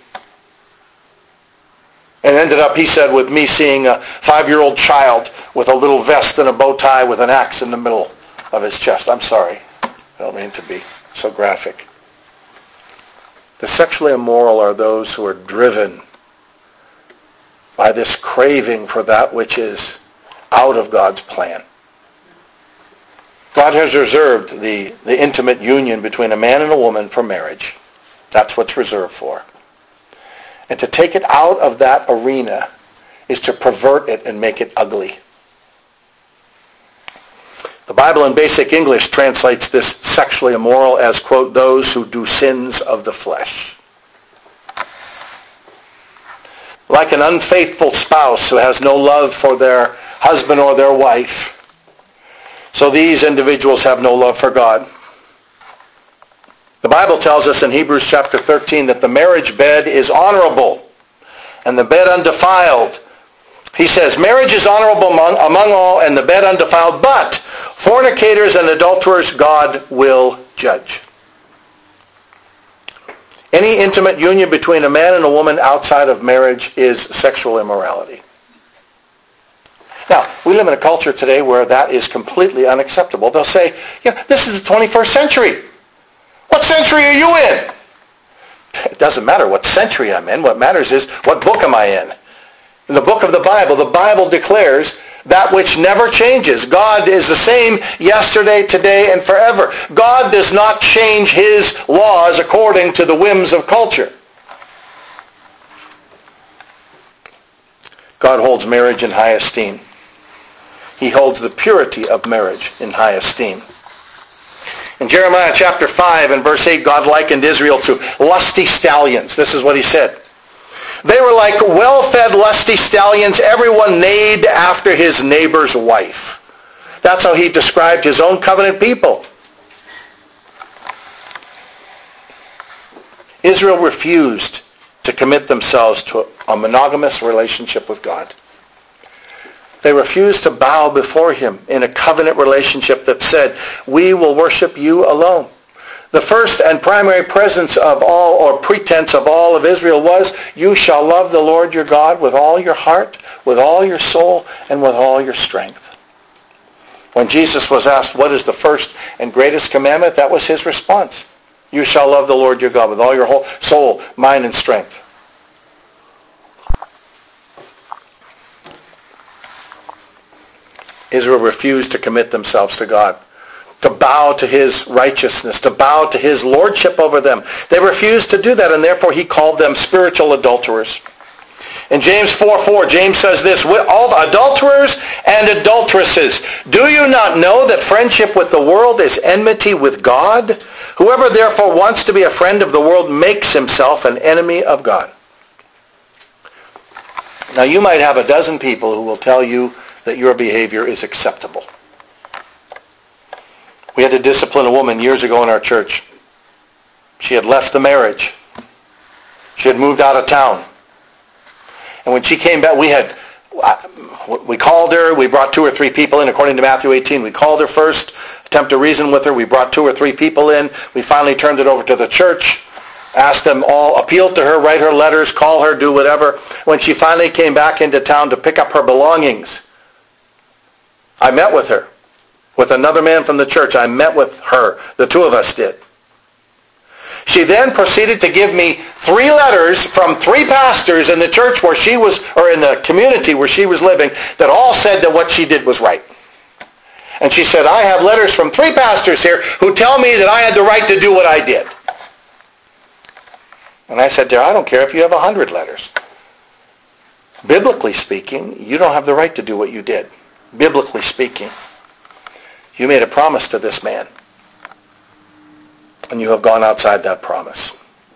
And ended up, he said, with me seeing a five-year-old child with a little vest and a bow tie with an axe in the middle of his chest. I'm sorry. I don't mean to be so graphic. The sexually immoral are those who are driven by this craving for that which is out of God's plan. God has reserved the, the intimate union between a man and a woman for marriage. That's what's reserved for. And to take it out of that arena is to pervert it and make it ugly. The Bible in basic English translates this sexually immoral as, quote, those who do sins of the flesh. Like an unfaithful spouse who has no love for their husband or their wife, so these individuals have no love for God. The Bible tells us in Hebrews chapter thirteen that the marriage bed is honorable and the bed undefiled. He says, marriage is honorable among, among all and the bed undefiled, but fornicators and adulterers God will judge. Any intimate union between a man and a woman outside of marriage is sexual immorality. Now, we live in a culture today where that is completely unacceptable. They'll say, yeah, this is the twenty-first century. What century are you in? It doesn't matter what century I'm in. What matters is, what book am I in? In the book of the Bible, the Bible declares that which never changes. God is the same yesterday, today, and forever. God does not change his laws according to the whims of culture. God holds marriage in high esteem. He holds the purity of marriage in high esteem. In Jeremiah chapter five and verse eight, God likened Israel to lusty stallions. This is what he said. They were like well-fed lusty stallions, everyone neighed after his neighbor's wife. That's how he described his own covenant people. Israel refused to commit themselves to a monogamous relationship with God. They refused to bow before him in a covenant relationship that said, we will worship you alone. The first and primary presence of all, or pretense of all of Israel was, you shall love the Lord your God with all your heart, with all your soul, and with all your strength. When Jesus was asked, what is the first and greatest commandment? That was his response. You shall love the Lord your God with all your whole soul, mind, and strength. Israel refused to commit themselves to God, to bow to his righteousness, to bow to his lordship over them. They refused to do that, and therefore he called them spiritual adulterers. In James four four, James says this, all adulterers and adulteresses, do you not know that friendship with the world is enmity with God? Whoever therefore wants to be a friend of the world makes himself an enemy of God. Now you might have a dozen people who will tell you that your behavior is acceptable. We had to discipline a woman years ago in our church. She had left the marriage. She had moved out of town. And when she came back, we had, we called her, we brought two or three people in according to Matthew eighteen. We called her first, attempt to reason with her. We brought two or three people in. We finally turned it over to the church, asked them all, appealed to her, write her letters, call her, do whatever. When she finally came back into town to pick up her belongings, I met with her, with another man from the church. I met with her. The two of us did. She then proceeded to give me three letters from three pastors in the church where she was, or in the community where she was living, that all said that what she did was right. And she said, I have letters from three pastors here who tell me that I had the right to do what I did. And I said to her, I don't care if you have a hundred letters. Biblically speaking, you don't have the right to do what you did. Biblically speaking, you made a promise to this man, and you have gone outside that promise.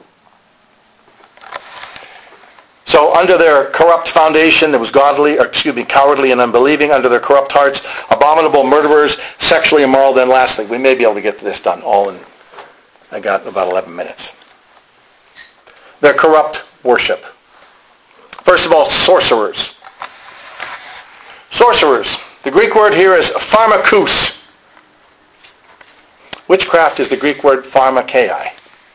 So under their corrupt foundation that was godly, or excuse me, cowardly and unbelieving, under their corrupt hearts, abominable murderers, sexually immoral. Then lastly, we may be able to get this done all in, I got about eleven minutes. Their corrupt worship. First of all, sorcerers. Sorcerers. The Greek word here is pharmakous. Witchcraft is the Greek word pharmakeia.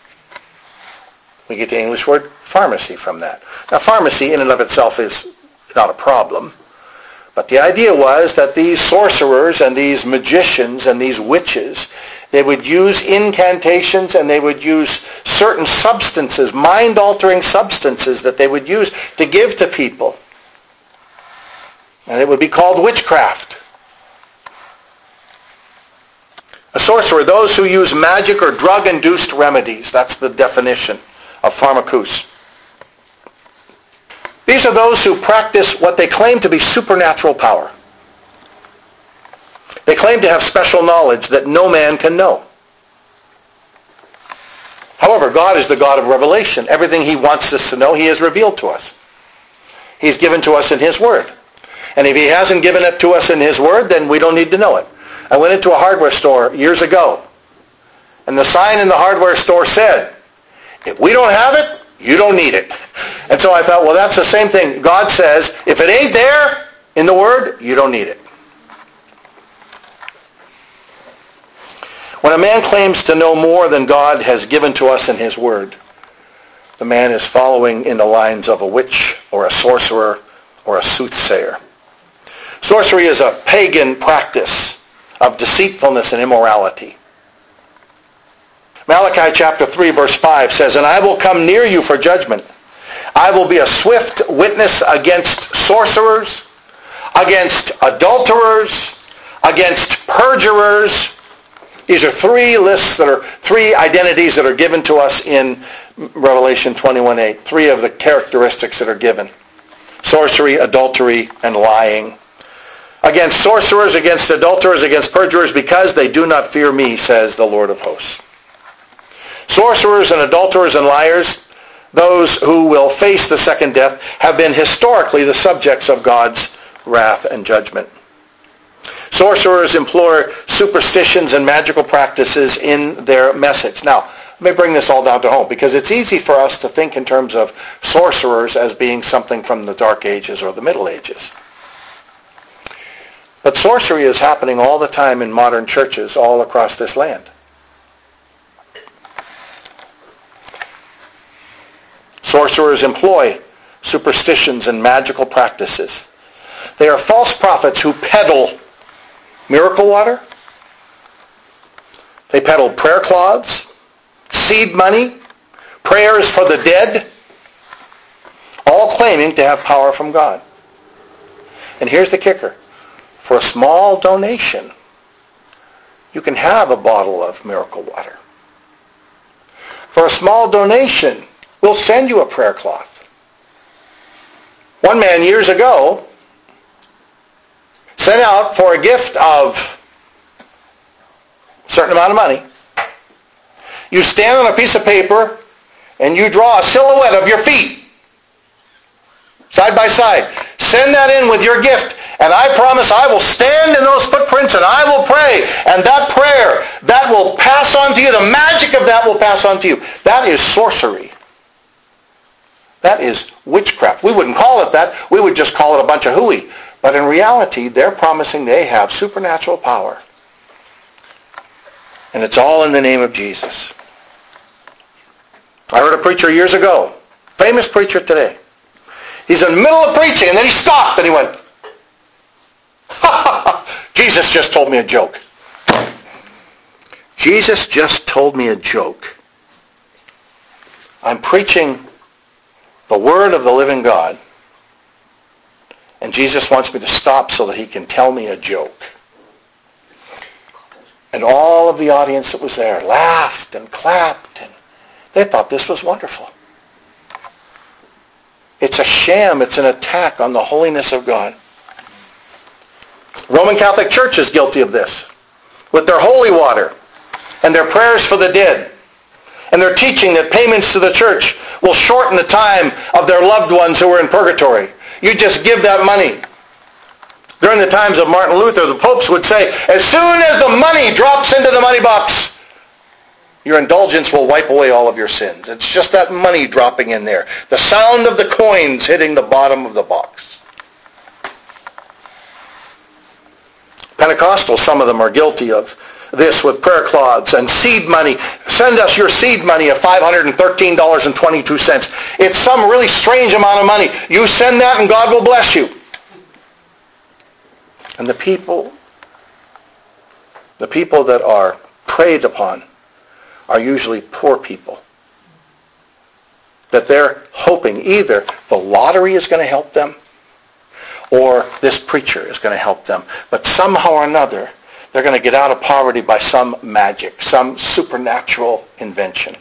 We get the English word pharmacy from that. Now, pharmacy in and of itself is not a problem. But the idea was that these sorcerers and these magicians and these witches, they would use incantations and they would use certain substances, mind-altering substances that they would use to give to people. And it would be called witchcraft. A sorcerer, those who use magic or drug-induced remedies. That's the definition of pharmakous. These are those who practice what they claim to be supernatural power. They claim to have special knowledge that no man can know. However, God is the God of revelation. Everything he wants us to know, he has revealed to us. He's given to us in his word. And if he hasn't given it to us in his word, then we don't need to know it. I went into a hardware store years ago, and the sign in the hardware store said, if we don't have it, you don't need it. And so I thought, well, that's the same thing. God says, if it ain't there in the word, you don't need it. When a man claims to know more than God has given to us in his word, the man is following in the lines of a witch or a sorcerer or a soothsayer. Sorcery is a pagan practice of deceitfulness and immorality. Malachi chapter three verse five says, and I will come near you for judgment. I will be a swift witness against sorcerers, against adulterers, against perjurers. These are three lists that are, three identities that are given to us in Revelation twenty-one eight. Three of the characteristics that are given. Sorcery, adultery, and lying. Against sorcerers, against adulterers, against perjurers, because they do not fear me, says the Lord of hosts. Sorcerers and adulterers and liars, those who will face the second death, have been historically the subjects of God's wrath and judgment. Sorcerers employ superstitions and magical practices in their message. Now, let me bring this all down to home, because it's easy for us to think in terms of sorcerers as being something from the Dark Ages or the Middle Ages. But sorcery is happening all the time in modern churches all across this land. Sorcerers employ superstitions and magical practices. They are false prophets who peddle miracle water. They peddle prayer cloths, seed money, prayers for the dead, all claiming to have power from God. And here's the kicker. For a small donation, you can have a bottle of miracle water. For a small donation, we'll send you a prayer cloth. One man years ago sent out for a gift of a certain amount of money. You stand on a piece of paper and you draw a silhouette of your feet side by side. Send that in with your gift, and I promise I will stand in those footprints and I will pray. And that prayer, that will pass on to you. The magic of that will pass on to you. That is sorcery. That is witchcraft. We wouldn't call it that. We would just call it a bunch of hooey. But in reality, they're promising they have supernatural power. And it's all in the name of Jesus. I heard a preacher years ago, famous preacher today. He's in the middle of preaching, and then he stopped, and he went, Jesus just told me a joke. Jesus just told me a joke. I'm preaching the word of the living God, and Jesus wants me to stop so that he can tell me a joke. And all of the audience that was there laughed and clapped, and they thought this was wonderful. It's a sham. It's an attack on the holiness of God. Roman Catholic Church is guilty of this with their holy water and their prayers for the dead and their teaching that payments to the church will shorten the time of their loved ones who are in purgatory. You just give that money. During the times of Martin Luther, the popes would say, as soon as the money drops into the money box, your indulgence will wipe away all of your sins. It's just that money dropping in there. The sound of the coins hitting the bottom of the box. Pentecostals, some of them are guilty of this with prayer cloths and seed money. Send us your seed money of five hundred thirteen dollars and twenty-two cents. It's some really strange amount of money. You send that and God will bless you. And the people, the people that are preyed upon are usually poor people. That they're hoping either the lottery is going to help them or this preacher is going to help them. But somehow or another, they're going to get out of poverty by some magic, some supernatural invention.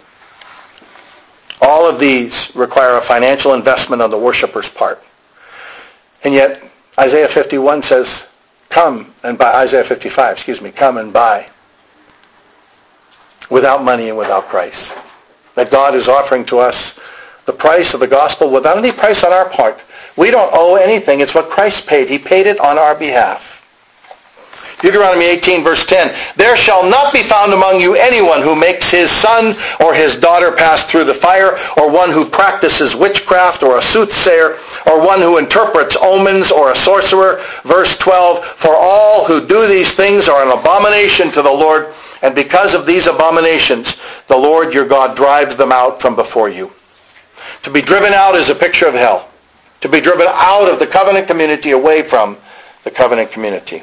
All of these require a financial investment on the worshiper's part. And yet, Isaiah fifty-one says, come and buy, Isaiah fifty-five, excuse me, come and buy without money and without price. That God is offering to us the price of the gospel without any price on our part. We don't owe anything. It's what Christ paid. He paid it on our behalf. Deuteronomy eighteen, verse ten, there shall not be found among you anyone who makes his son or his daughter pass through the fire, or one who practices witchcraft, or a soothsayer, or one who interprets omens, or a sorcerer. Verse twelve, for all who do these things are an abomination to the Lord, and because of these abominations, the Lord your God drives them out from before you. To be driven out is a picture of hell. To be driven out of the covenant community, away from the covenant community.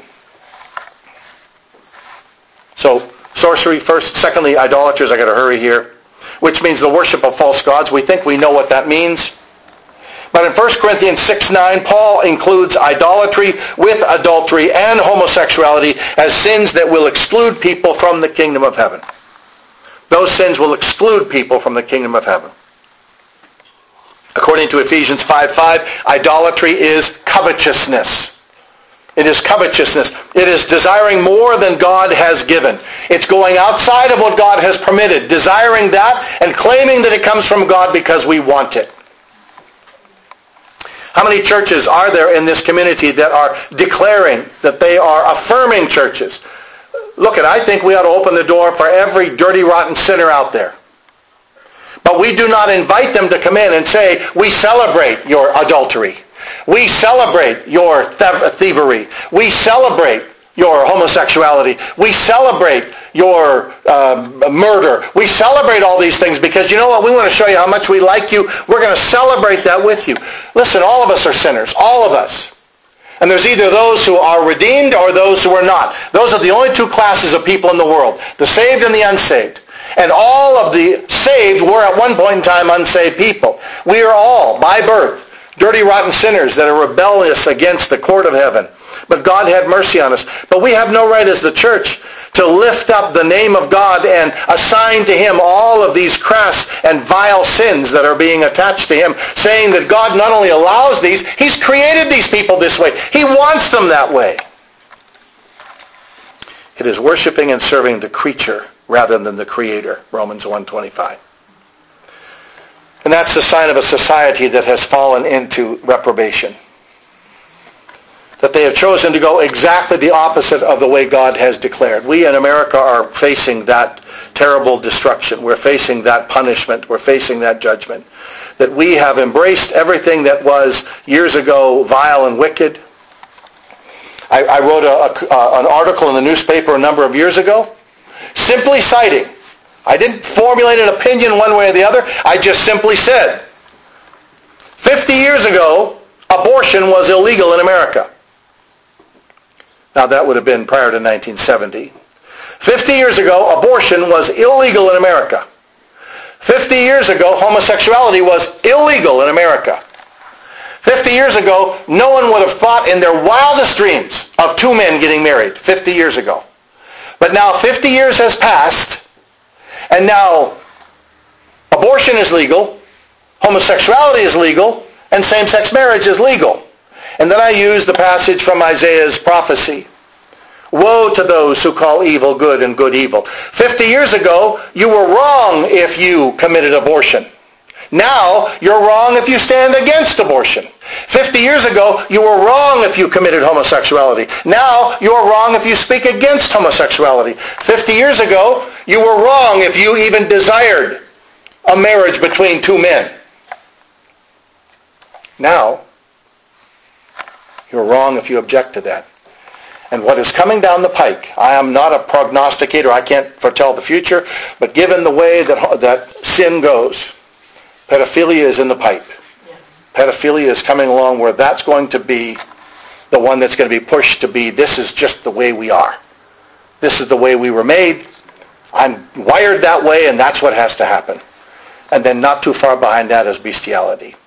So, sorcery first. Secondly, idolaters. I got to hurry here. Which means the worship of false gods. We think we know what that means. But in First Corinthians six nine, Paul includes idolatry with adultery and homosexuality as sins that will exclude people from the kingdom of heaven. Those sins will exclude people from the kingdom of heaven. According to Ephesians five five, idolatry is covetousness. It is covetousness. It is desiring more than God has given. It's going outside of what God has permitted, desiring that and claiming that it comes from God because we want it. How many churches are there in this community that are declaring that they are affirming churches? Look, I think we ought to open the door for every dirty, rotten sinner out there. But we do not invite them to come in and say, we celebrate your adultery. We celebrate your thievery. We celebrate your homosexuality. We celebrate your uh, murder. We celebrate all these things because, you know what, we want to show you how much we like you. We're going to celebrate that with you. Listen, all of us are sinners. All of us. And there's either those who are redeemed or those who are not. Those are the only two classes of people in the world, the saved and the unsaved. And all of the saved were at one point in time unsaved people. We are all, by birth, dirty, rotten sinners that are rebellious against the court of heaven. But God had mercy on us. But we have no right as the church to lift up the name of God and assign to him all of these crass and vile sins that are being attached to him, saying that God not only allows these, he's created these people this way. He wants them that way. It is worshiping and serving the creature rather than the creator, Romans one twenty-five. And that's the sign of a society that has fallen into reprobation. That they have chosen to go exactly the opposite of the way God has declared. We in America are facing that terrible destruction. We're facing that punishment. We're facing that judgment. That we have embraced everything that was years ago vile and wicked. I, I wrote a, a, an article in the newspaper a number of years ago, simply citing, I didn't formulate an opinion one way or the other. I just simply said, fifty years ago, abortion was illegal in America. Now that would have been prior to nineteen seventy. fifty years ago, abortion was illegal in America. fifty years ago, homosexuality was illegal in America. fifty years ago, no one would have thought in their wildest dreams of two men getting married fifty years ago. But now fifty years has passed, and now abortion is legal, homosexuality is legal, and same-sex marriage is legal. And then I use the passage from Isaiah's prophecy. Woe to those who call evil good and good evil. Fifty years ago, you were wrong if you committed abortion. Now, you're wrong if you stand against abortion. Fifty years ago, you were wrong if you committed homosexuality. Now, you're wrong if you speak against homosexuality. Fifty years ago, you were wrong if you even desired a marriage between two men. Now, you're wrong if you object to that. And what is coming down the pike, I am not a prognosticator, I can't foretell the future, but given the way that, that sin goes, pedophilia is in the pipe. Yes. Pedophilia is coming along where that's going to be the one that's going to be pushed to be, this is just the way we are. This is the way we were made. I'm wired that way, and that's what has to happen. And then not too far behind that is bestiality.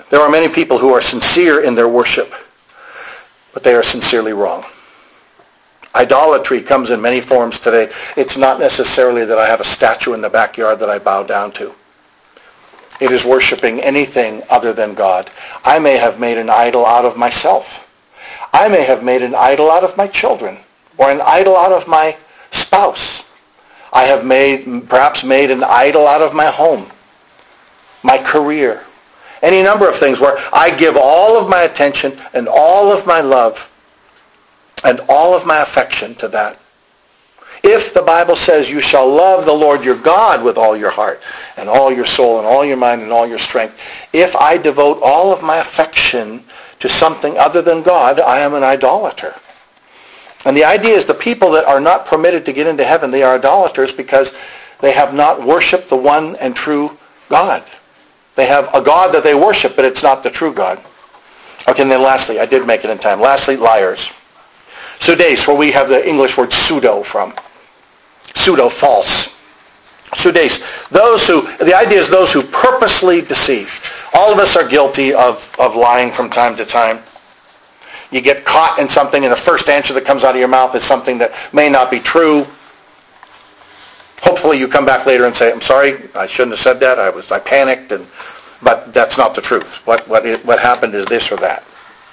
There are many people who are sincere in their worship, but they are sincerely wrong. Idolatry comes in many forms today. It's not necessarily that I have a statue in the backyard that I bow down to. It is worshiping anything other than God. I may have made an idol out of myself. I may have made an idol out of my children, or an idol out of my spouse. I have made, perhaps made an idol out of my home, my career, any number of things where I give all of my attention and all of my love and all of my affection to that. If the Bible says you shall love the Lord your God with all your heart and all your soul and all your mind and all your strength, if I devote all of my affection to something other than God, I am an idolater. And the idea is the people that are not permitted to get into heaven, they are idolaters because they have not worshipped the one and true God. They have a God that they worship, but it's not the true God. Okay, and then lastly, I did make it in time. Lastly, liars. Pseudes, where we have the English word pseudo from. Pseudo, false. Pseudes, those who, the idea is those who purposely deceive. All of us are guilty of, of lying from time to time. You get caught in something and the first answer that comes out of your mouth is something that may not be true. Hopefully you come back later and say, I'm sorry, I shouldn't have said that. I was I panicked, and but that's not the truth. What what it, what happened is this or that.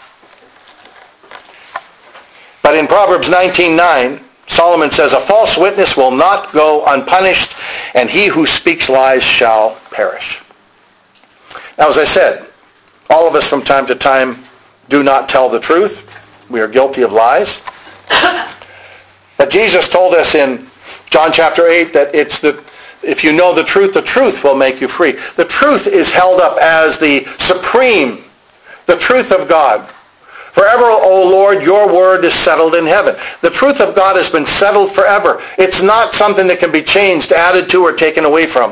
But in Proverbs nineteen nine, Solomon says, a false witness will not go unpunished, and he who speaks lies shall perish. Now, as I said, all of us from time to time do not tell the truth. We are guilty of lies. But Jesus told us in John chapter eight that it's the if you know the truth, the truth will make you free. The truth is held up as the supreme, the truth of God. Forever, O Lord, your word is settled in heaven. The truth of God has been settled forever. It's not something that can be changed, added to, or taken away from.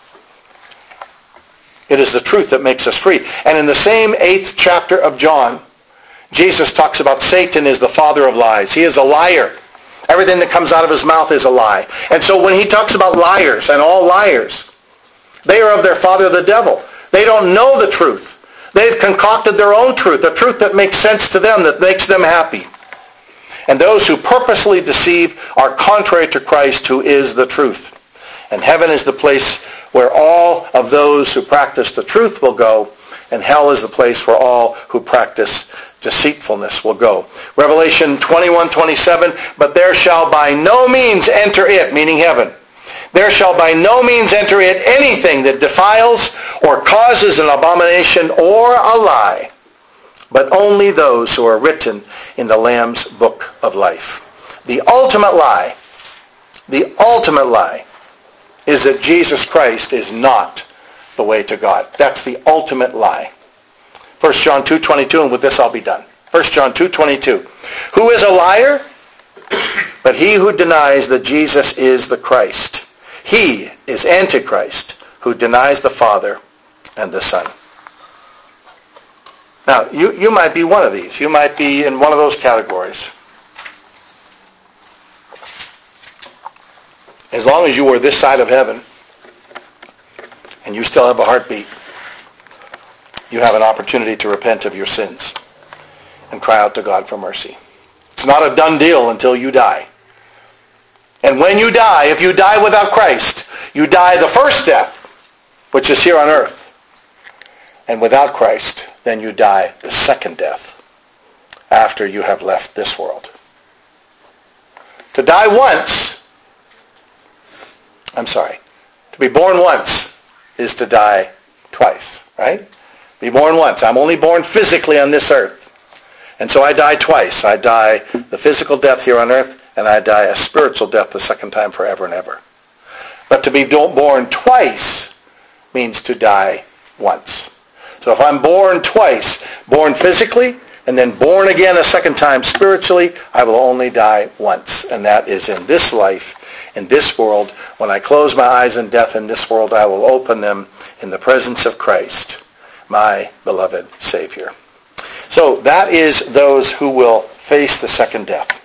It is the truth that makes us free. And in the same eighth chapter of John, Jesus talks about Satan is the father of lies. He is a liar. Everything that comes out of his mouth is a lie. And so when he talks about liars and all liars, they are of their father the devil. They don't know the truth. They've concocted their own truth, the truth that makes sense to them, that makes them happy. And those who purposely deceive are contrary to Christ, who is the truth. And heaven is the place where all of those who practice the truth will go, and hell is the place where all who practice deceitfulness will go. Revelation twenty-one twenty-seven, but there shall by no means enter it, meaning heaven. There shall by no means enter it anything that defiles or causes an abomination or a lie, but only those who are written in the Lamb's book of life. The ultimate lie, the ultimate lie is that Jesus Christ is not the way to God. That's the ultimate lie. First John two twenty-two, and with this I'll be done. First John two twenty-two. Who is a liar? But he who denies that Jesus is the Christ. He is Antichrist, who denies the Father and the Son. Now, you, you might be one of these. You might be in one of those categories. As long as you are this side of heaven and you still have a heartbeat, you have an opportunity to repent of your sins and cry out to God for mercy. It's not a done deal until you die. And when you die, if you die without Christ, you die the first death, which is here on earth. And without Christ, then you die the second death after you have left this world. To die once, I'm sorry, to be born once is to die twice, right? Be born once. I'm only born physically on this earth. And so I die twice. I die the physical death here on earth, and I die a spiritual death the second time forever and ever. But to be born twice means to die once. So if I'm born twice, born physically, and then born again a second time spiritually, I will only die once. And that is in this life, in this world. When I close my eyes in death in this world, I will open them in the presence of Christ, my beloved Savior. So that is those who will face the second death.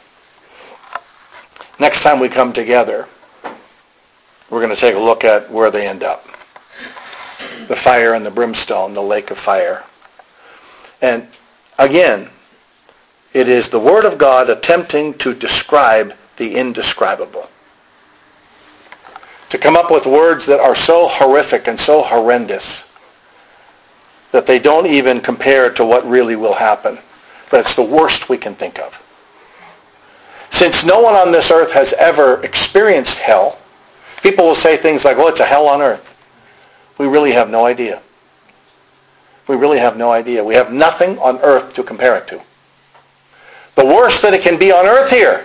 Next time we come together, we're going to take a look at where they end up. The fire and the brimstone, the lake of fire. And again, it is the Word of God attempting to describe the indescribable. To come up with words that are so horrific and so horrendous that they don't even compare to what really will happen. But it's the worst we can think of. Since no one on this earth has ever experienced hell, people will say things like, well, it's a hell on earth. We really have no idea. We really have no idea. We have nothing on earth to compare it to. The worst that it can be on earth here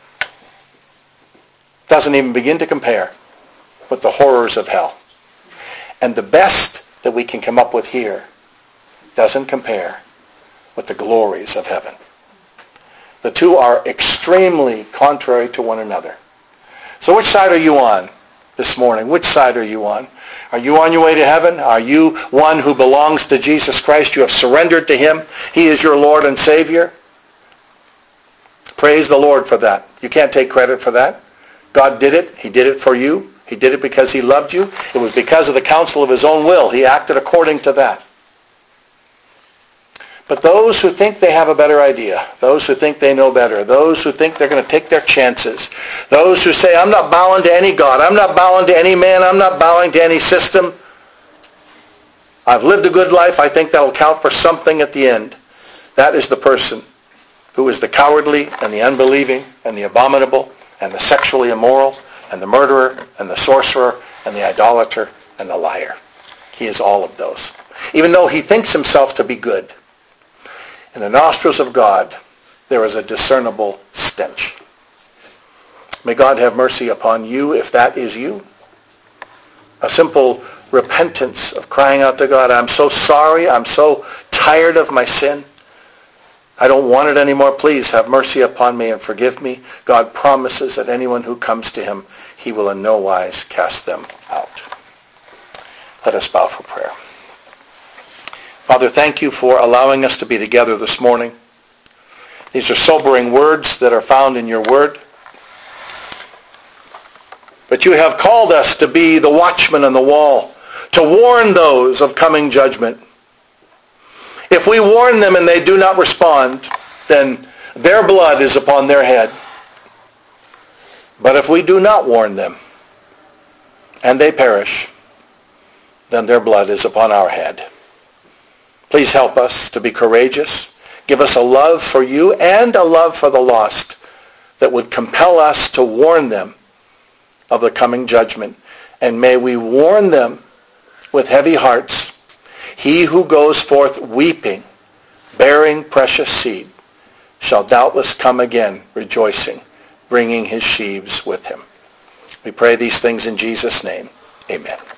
doesn't even begin to compare with the horrors of hell. And the best that we can come up with here doesn't compare with the glories of heaven. The two are extremely contrary to one another. So which side are you on this morning? Which side are you on? Are you on your way to heaven? Are you one who belongs to Jesus Christ? You have surrendered to him. He is your Lord and Savior. Praise the Lord for that. You can't take credit for that. God did it. He did it for you. He did it because he loved you. It was because of the counsel of his own will. He acted according to that. But those who think they have a better idea, those who think they know better, those who think they're going to take their chances, those who say, I'm not bowing to any God, I'm not bowing to any man, I'm not bowing to any system. I've lived a good life, I think that'll count for something at the end. That is the person who is the cowardly and the unbelieving and the abominable and the sexually immoral and the murderer and the sorcerer and the idolater and the liar. He is all of those. Even though he thinks himself to be good, in the nostrils of God, there is a discernible stench. May God have mercy upon you if that is you. A simple repentance of crying out to God, I'm so sorry, I'm so tired of my sin. I don't want it anymore. Please have mercy upon me and forgive me. God promises that anyone who comes to him, he will in no wise cast them out. Let us bow for prayer. Father, thank you for allowing us to be together this morning. These are sobering words that are found in your word. But you have called us to be the watchman on the wall, to warn those of coming judgment. If we warn them and they do not respond, then their blood is upon their head. But if we do not warn them and they perish, then their blood is upon our head. Please help us to be courageous. Give us a love for you and a love for the lost that would compel us to warn them of the coming judgment. And may we warn them with heavy hearts. He who goes forth weeping, bearing precious seed, shall doubtless come again rejoicing, bringing his sheaves with him. We pray these things in Jesus' name. Amen.